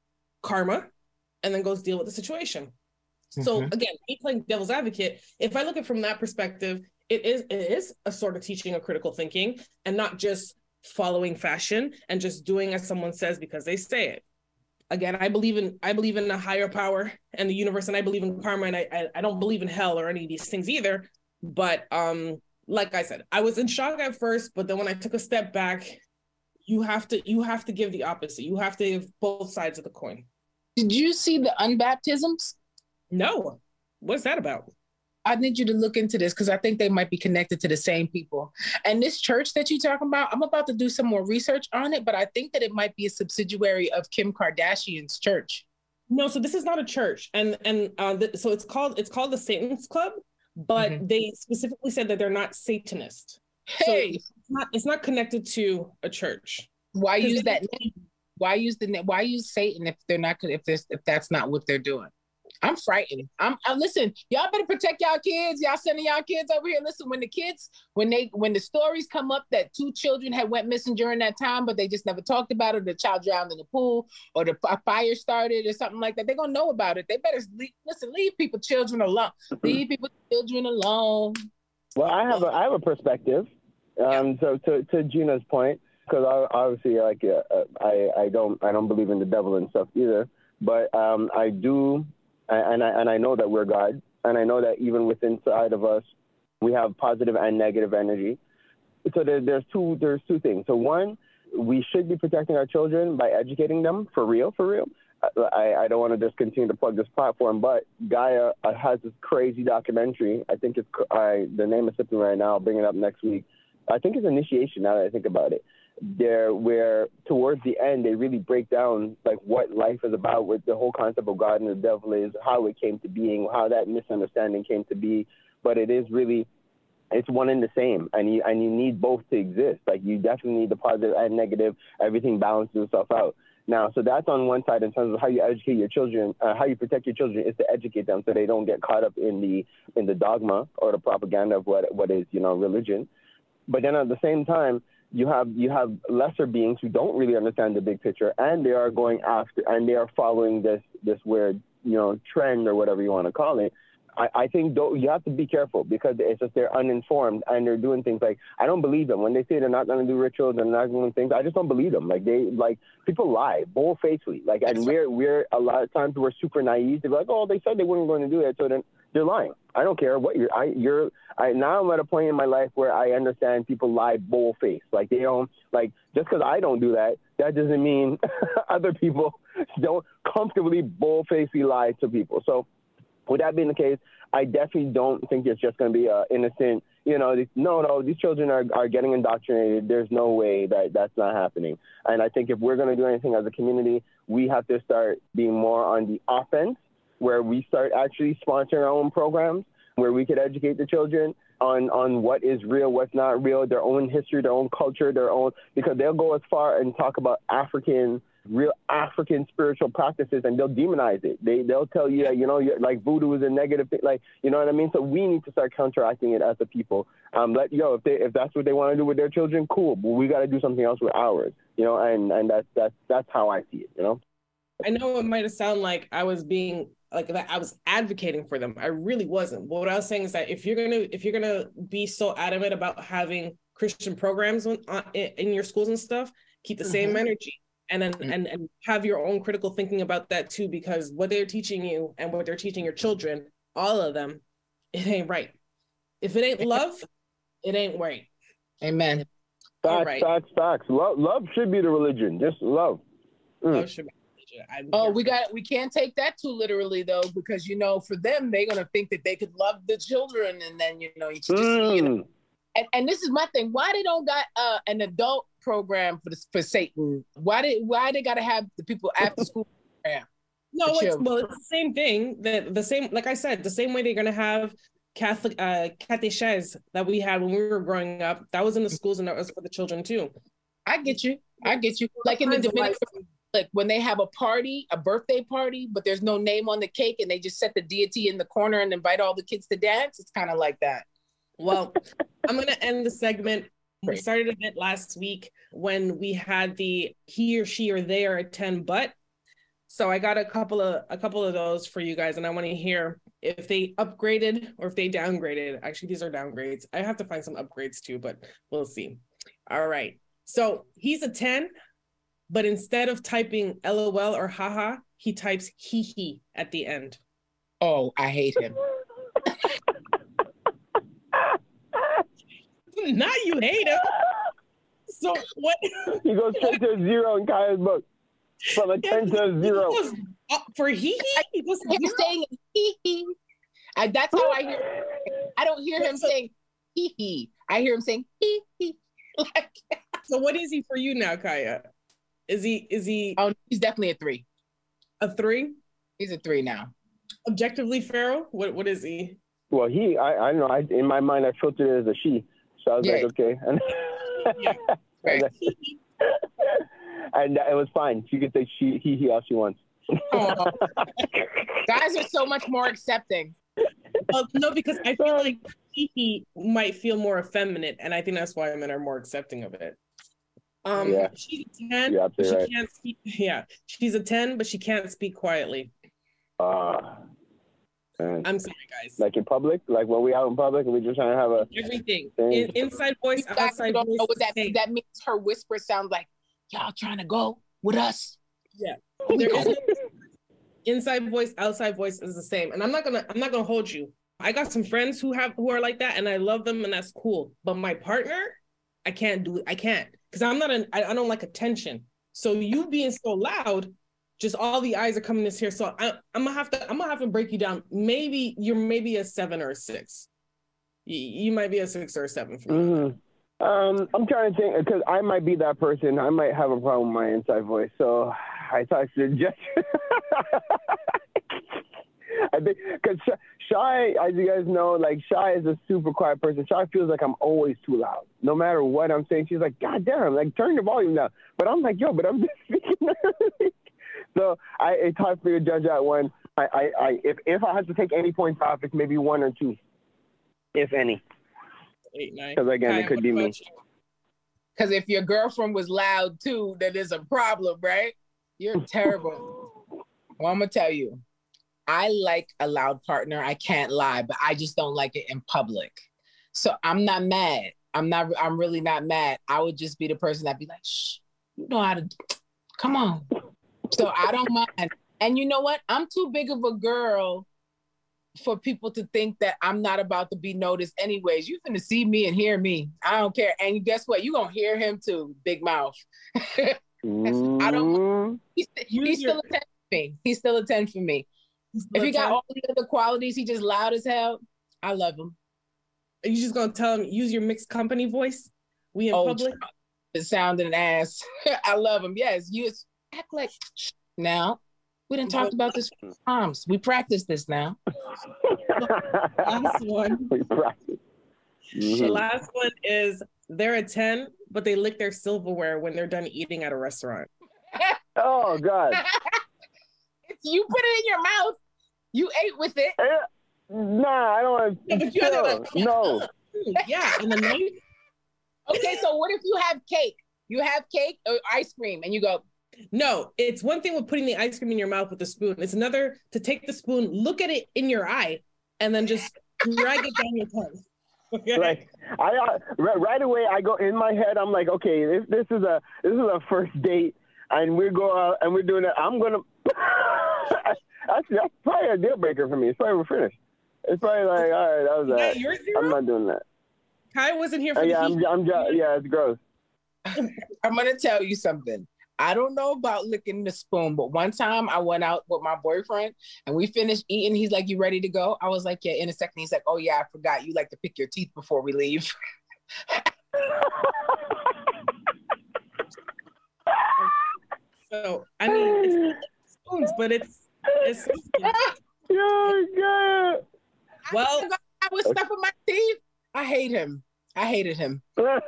karma, and then goes deal with the situation. Mm-hmm. So again, me playing devil's advocate, if I look at it from that perspective, It is, it is a sort of teaching of critical thinking and not just following fashion and just doing as someone says because they say it. Again, I believe in I believe in a higher power and the universe, and I believe in karma, and I, I I don't believe in hell or any of these things either. But um, like I said, I was in shock at first, but then when I took a step back, you have to you have to give the opposite. You have to give both sides of the coin. Did you see the unbaptisms? No. What's that about? I need you to look into this because I think they might be connected to the same people. And this church that you're talking about, I'm about to do some more research on it, but I think that it might be a subsidiary of Kim Kardashian's church. No, so this is not a church, and and uh, th- so it's called it's called the Satan's Club, but mm-hmm. they specifically said that they're not Satanist. Hey, so it's not it's not connected to a church. Why use that name? Why use the name? Why use Satan if they're not if there's if that's not what they're doing? I'm frightened. I'm, I listen, y'all better protect y'all kids. Y'all sending y'all kids over here. Listen, when the kids, when they, when the stories come up that two children had went missing during that time, but they just never talked about it, the child drowned in the pool or the a fire started or something like that, they're going to know about it. They better leave, listen, leave people, children alone. Leave people, children alone. Well, I have a, I have a perspective. Um, so to, to Gina's point, because obviously, like, uh, I, I don't, I don't believe in the devil and stuff either, but um, I do. And I, and I know that we're God, and I know that even within inside of us, we have positive and negative energy. So there, there's two there's two things. So one, we should be protecting our children by educating them for real, for real. I, I don't want to just continue to plug this platform, but Gaia has this crazy documentary. I think it's I, the name is slipping right now. I'll bring it up next week. I think it's Initiation. Now that I think about it. There, where towards the end they really break down like what life is about, with the whole concept of God and the devil is, how it came to being, how that misunderstanding came to be. But it is really, it's one and the same, and you and you need both to exist. Like you definitely need the positive and negative. Everything balances itself out. Now, so that's on one side in terms of how you educate your children, uh, how you protect your children is to educate them so they don't get caught up in the in the dogma or the propaganda of what what is, you know, religion. But then at the same time, You have you have lesser beings who don't really understand the big picture, and they are going after, and they are following this this weird, you know, trend or whatever you want to call it. I, I think though you have to be careful because it's just they're uninformed and they're doing things like, I don't believe them when they say they're not going to do rituals and not doing things. I just don't believe them. Like they like people lie bull-facedly. Like and we're we're a lot of times we're super naive. They're like, oh, they said they weren't going to do it, so then they're lying. I don't care what you're. I you're. I now I'm at a point in my life where I understand people lie bull-faced. Like they don't like just because I don't do that, that doesn't mean other people don't comfortably bull-facedly lie to people. So with that being the case, I definitely don't think it's just going to be uh, innocent. You know, no, no, these children are, are getting indoctrinated. There's no way that that's not happening. And I think if we're going to do anything as a community, we have to start being more on the offense, where we start actually sponsoring our own programs, where we could educate the children on, on what is real, what's not real, their own history, their own culture, their own, because they'll go as far and talk about African, real African spiritual practices, and they'll demonize it. They, they'll tell you that, you know, you're, like voodoo is a negative thing, like, you know what I mean? So we need to start counteracting it as a people. Um, let, yo, if they, if that's what they want to do with their children, cool, but we got to do something else with ours, you know, and, and that's, that's, that's how I see it, you know? I know it might have sounded like I was being like that I was advocating for them. I really wasn't. But what I was saying is that if you're gonna if you're gonna be so adamant about having Christian programs on, on in your schools and stuff, keep the mm-hmm. same energy and then mm-hmm. and and have your own critical thinking about that too, because what they're teaching you and what they're teaching your children, all of them, it ain't right. If it ain't love, it ain't right. Amen. Facts, right. facts, facts. Love, love should be the religion. Just love. Mm. Love should be the religion. I'm Oh, here we for got we can't take that too literally though, because you know, for them, they're gonna think that they could love the children, and then you know, you just Mm. you know. And, and this is my thing. Why they don't got uh, an adult program for this, for Satan? Why did why they gotta have the people after school program? No, for it's, children? well, it's the same thing. The the same, like I said, the same way they're gonna have Catholic uh, catechese that we had when we were growing up. That was in the schools, and that was for the children too. I get you. I get you. Like in the kinds of Dominican Republic, when they have a party, a birthday party, but there's no name on the cake, and they just set the deity in the corner and invite all the kids to dance. It's kind of like that. Well, I'm going to end the segment. We started a bit last week when we had the he or she or they are a ten but. So I got a couple of a couple of those for you guys, and I want to hear if they upgraded or if they downgraded. Actually, these are downgrades. I have to find some upgrades too, but we'll see. All right. So he's a ten, but instead of typing LOL or haha, he types hee hee at the end. Oh, I hate him. Now you hate him. So what? He goes straight to a zero in Kaya's book. From a ten to a zero. He goes, uh, for hee hee? He goes Him zero? saying hee hee. I, that's how I hear. I don't hear him saying hee hee. I hear him saying hee hee. Like, so what is he for you now, Kaya? Is he is he oh, he's definitely a three. A three? He's a three now. Objectively, Pharaoh? What what is he? Well, he, I, I don't know. I, in my mind, I filtered it as a she. So I was Yeah. like, okay. And, Yeah. Right. and it was fine. She could say she, he, he, all she wants. Oh. Guys are so much more accepting. Well, no, because I feel like hee hee might feel more effeminate, and I think that's why men are more accepting of it. Um, Yeah. she's a ten, You're but she absolutely right. can't speak. Yeah, she's a ten, but she can't speak quietly. Uh, man. I'm sorry, guys. Like in public? Like when we out in public and we just trying to have a... Everything. Thing. In, inside voice, You guys outside don't voice. know what that same. means. That means her whisper sounds like, y'all trying to go with us? Yeah. There is no inside voice, outside voice is the same. And I'm not gonna I'm not gonna hold you. I got some friends who have who are like that, and I love them, and that's cool. But my partner, I can't do it. I can't. Because I'm not an I, I don't like attention. So you being so loud, just all the eyes are coming this here. So I, I'm gonna have to I'm gonna have to break you down. Maybe you're maybe a seven or a six. You, you might be a six or a seven for me. Mm-hmm. Um, I'm trying to think because I might be that person. I might have a problem with my inside voice. So I thought I should just. I think because Shy, as you guys know, like Shy is a super quiet person. Shy feels like I'm always too loud. No matter what I'm saying, she's like, God damn, like turn the volume down. But I'm like, yo, but I'm just speaking. So I, it's hard for me to judge that one. I, I, I, if if I have to take any points off, it's maybe one or two, if any. Eight, nine. Because again, it could be me. Because if your girlfriend was loud too, then there's a problem, right? You're terrible. Well, I'm gonna tell you, I like a loud partner. I can't lie, but I just don't like it in public. So I'm not mad. I'm not. I'm really not mad. I would just be the person that'd be like, "Shh, you know how to. Come on." So I don't mind. And you know what? I'm too big of a girl for people to think that I'm not about to be noticed anyways. You're gonna see me and hear me. I don't care. And guess what? You're gonna hear him too, big mouth. I don't he's, he's still a ten for me. He's still a ten for me. If he got all the other qualities, he just loud as hell, I love him. Are you just gonna tell him use your mixed company voice? We in Oh, public? It sounded an ass. I love him. Yes, you act like now. We didn't talk about this for times. We practice this now. Last one. We practice. The last one is they're a ten, but they lick their silverware when they're done eating at a restaurant. Oh God. It's, you put it in your mouth. You ate with it. Nah, I don't want Yeah, but you had to, like, No. Yeah, and the knife. Okay, so what if you have cake? You have cake or ice cream, and you go. No, it's one thing with putting the ice cream in your mouth with a spoon. It's another to take the spoon, look at it in your eye, and then just drag it down your tongue. Okay? Like I uh, right, right away, I go in my head. I'm like, okay, this this is a this is a first date, and we go out and we're doing it. I'm gonna. that's that's probably a deal breaker for me. It's probably we're finished. It's probably like, all right, that was Is that that. your zero? I'm not doing that. Kai wasn't here for Uh, the yeah, heat. I'm, I'm just, yeah, it's gross. I'm gonna tell you something. I don't know about licking the spoon, but one time I went out with my boyfriend and we finished eating. He's like, "You ready to go?" I was like, "Yeah." In a second, he's like, "Oh yeah, I forgot. You like to pick your teeth before we leave." So I mean, it's spoons, but it's it's. Oh God. Well, I was stuffing my teeth. I hate him. I hated him.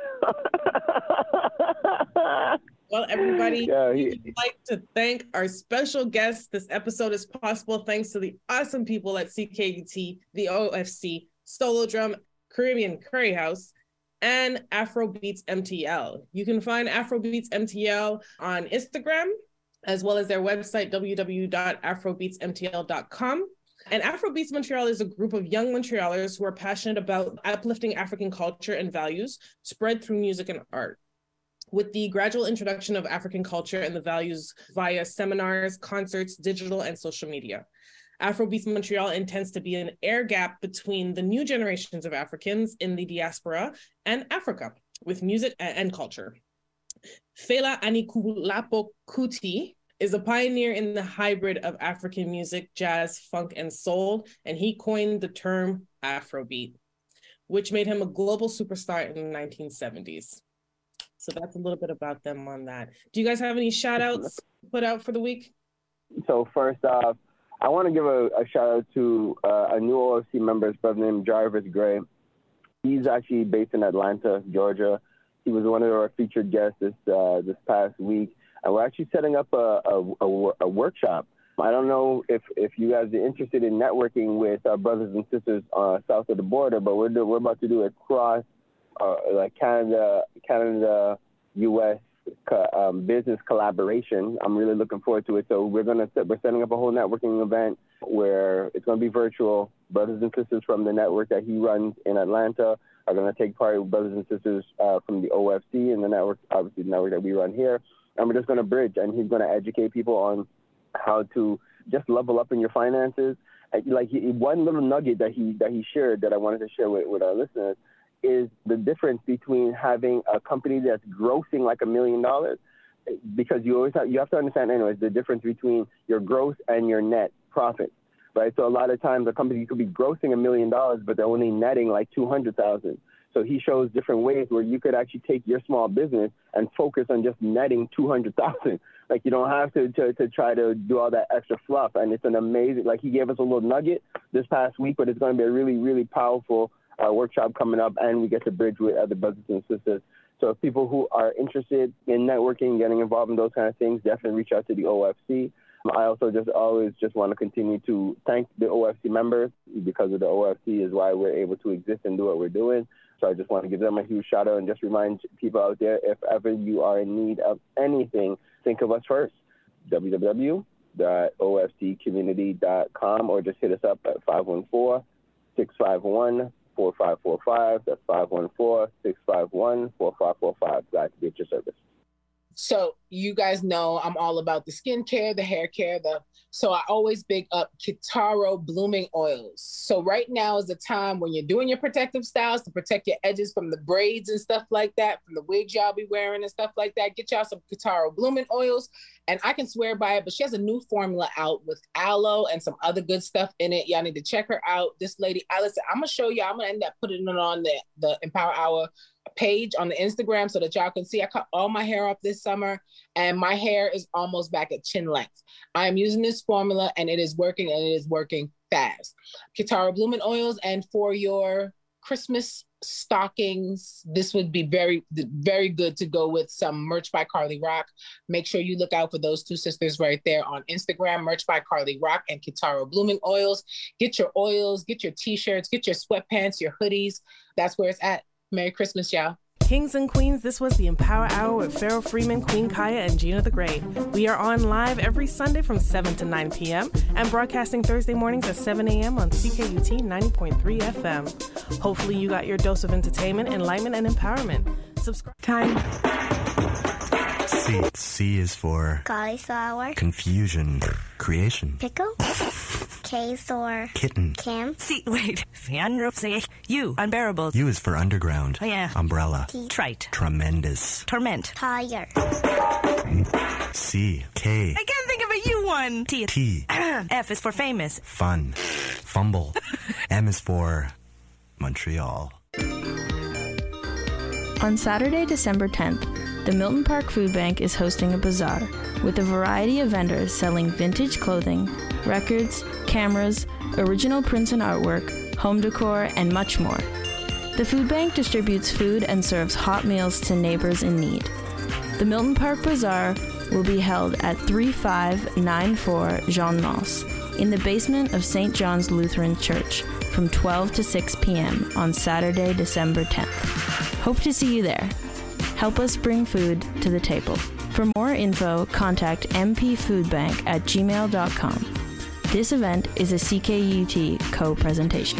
Well, everybody, Yeah, he- we'd like to thank our special guests. This episode is possible thanks to the awesome people at C K U T, the O F C, Solo Drum, Caribbean Curry House, and Afrobeats M T L. You can find Afrobeats M T L on Instagram, as well as their website, w w w dot afrobeats m t l dot com. And Afrobeats Montreal is a group of young Montrealers who are passionate about uplifting African culture and values spread through music and art. With the gradual introduction of African culture and the values via seminars, concerts, digital, and social media. Afrobeats Montreal intends to be an air gap between the new generations of Africans in the diaspora and Africa with music and culture. Fela Anikulapo Kuti is a pioneer in the hybrid of African music, jazz, funk, and soul, and he coined the term Afrobeat, which made him a global superstar in the nineteen seventies. So that's a little bit about them on that. Do you guys have any shout outs put out for the week? So first off, I want to give a, a shout out to uh, a new O F C member, his brother named Jarvis Gray. He's actually based in Atlanta, Georgia. He was one of our featured guests this uh, this past week, and we're actually setting up a, a, a, a workshop. I don't know if, if you guys are interested in networking with our brothers and sisters uh, south of the border, but we're do, we're about to do a cross uh, like Canada Canada U S co- um, business collaboration. I'm really looking forward to it. So we're gonna set, we're setting up a whole networking event where it's gonna be virtual. Brothers and sisters from the network that he runs in Atlanta are gonna take part with brothers and sisters uh, from the O F C and the network, obviously the network that we run here. And we're just gonna bridge, and he's gonna educate people on how to just level up in your finances. Like he, one little nugget that he that he shared that I wanted to share with, with our listeners is the difference between having a company that's grossing like a million dollars, because you always have, you have to understand anyways the difference between your gross and your net profit, right? So a lot of times a company could be grossing a million dollars, but they're only netting like two hundred thousand. So he shows different ways where you could actually take your small business and focus on just netting two hundred thousand. Like you don't have to, to to try to do all that extra fluff. And it's an amazing, like he gave us a little nugget this past week, but it's going to be a really, really powerful uh, workshop coming up, and we get to bridge with other brothers and sisters. So if people who are interested in networking, getting involved in those kind of things, definitely reach out to the O F C. I also just always just want to continue to thank the O F C members, because of the O F C is why we're able to exist and do what we're doing. So I just want to give them a huge shout out and just remind people out there, if ever you are in need of anything, think of us first. w w w dot o f c community dot com, or just hit us up at five one four, six five one, four five four five. That's five one four, six five one, four five four five. Glad to be at your service. So you guys know I'm all about the skincare, the hair care, the so I always big up Kitaro Blooming Oils. So right now is the time when you're doing your protective styles to protect your edges from the braids and stuff like that, from the wigs y'all be wearing and stuff like that. Get y'all some Kitaro Blooming Oils, and I can swear by it, but she has a new formula out with aloe and some other good stuff in it. Y'all need to check her out. This lady, Alice, I'm gonna show y'all. I'm gonna end up putting it on the, the Empower Hour page on the Instagram so that y'all can see. I cut all my hair off this summer and my hair is almost back at chin length. I am using this formula and it is working, and it is working fast. Kitaro Blooming Oils, and for your Christmas stockings, this would be very, very good to go with some merch by Carly Rock. Make sure you look out for those two sisters right there on Instagram, merch by Carly Rock and Kitaro Blooming Oils. Get your oils, get your t-shirts, get your sweatpants, your hoodies. That's where it's at. Merry Christmas, y'all. Kings and queens, this was the Empower Hour with Pharoah Freeman, Queen Kaya, and Gina the Great. We are on live every Sunday from seven to nine p.m. and broadcasting Thursday mornings at seven a.m. on C K U T ninety point three F M. Hopefully you got your dose of entertainment, enlightenment, and empowerment. Subscribe. Time. C. C is for cauliflower, confusion, creation, pickle, K is for kitten. Cam, C. Wait. C. U. Unbearable. U is for underground. Oh, yeah. Umbrella. T, Trite. Tremendous. Torment. tire, C. K. I can't think of a U one. T. T. F is for famous. Fun. Fumble. M is for Montreal. On Saturday, December tenth, the Milton Park Food Bank is hosting a bazaar with a variety of vendors selling vintage clothing, records, cameras, original prints and artwork, home decor, and much more. The food bank distributes food and serves hot meals to neighbors in need. The Milton Park Bazaar will be held at thirty-five ninety-four Jean Mance in the basement of Saint John's Lutheran Church from twelve to six p.m. on Saturday, December tenth. Hope to see you there. Help us bring food to the table. For more info, contact m p food bank at gmail dot com. This event is a C K U T co-presentation.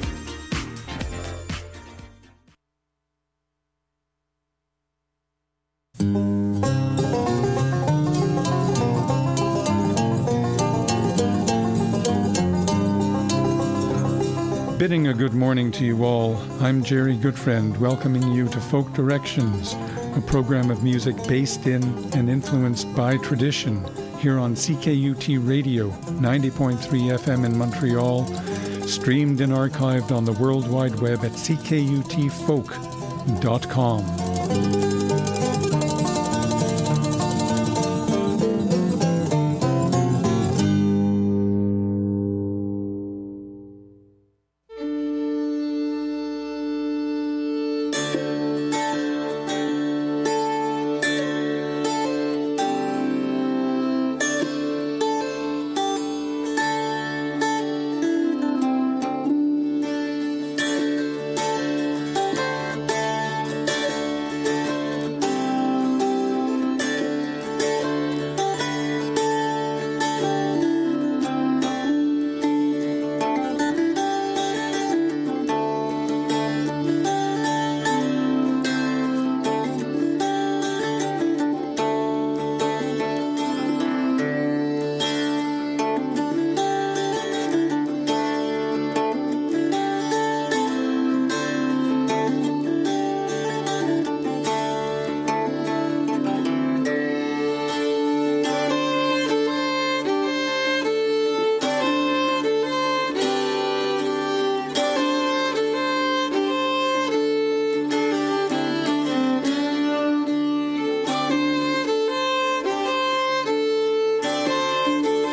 Bidding a good morning to you all, I'm Jerry Goodfriend, welcoming you to Folk Directions, a program of music based in and influenced by tradition, here on C K U T Radio, ninety point three F M in Montreal, streamed and archived on the World Wide Web at c k u t folk dot com.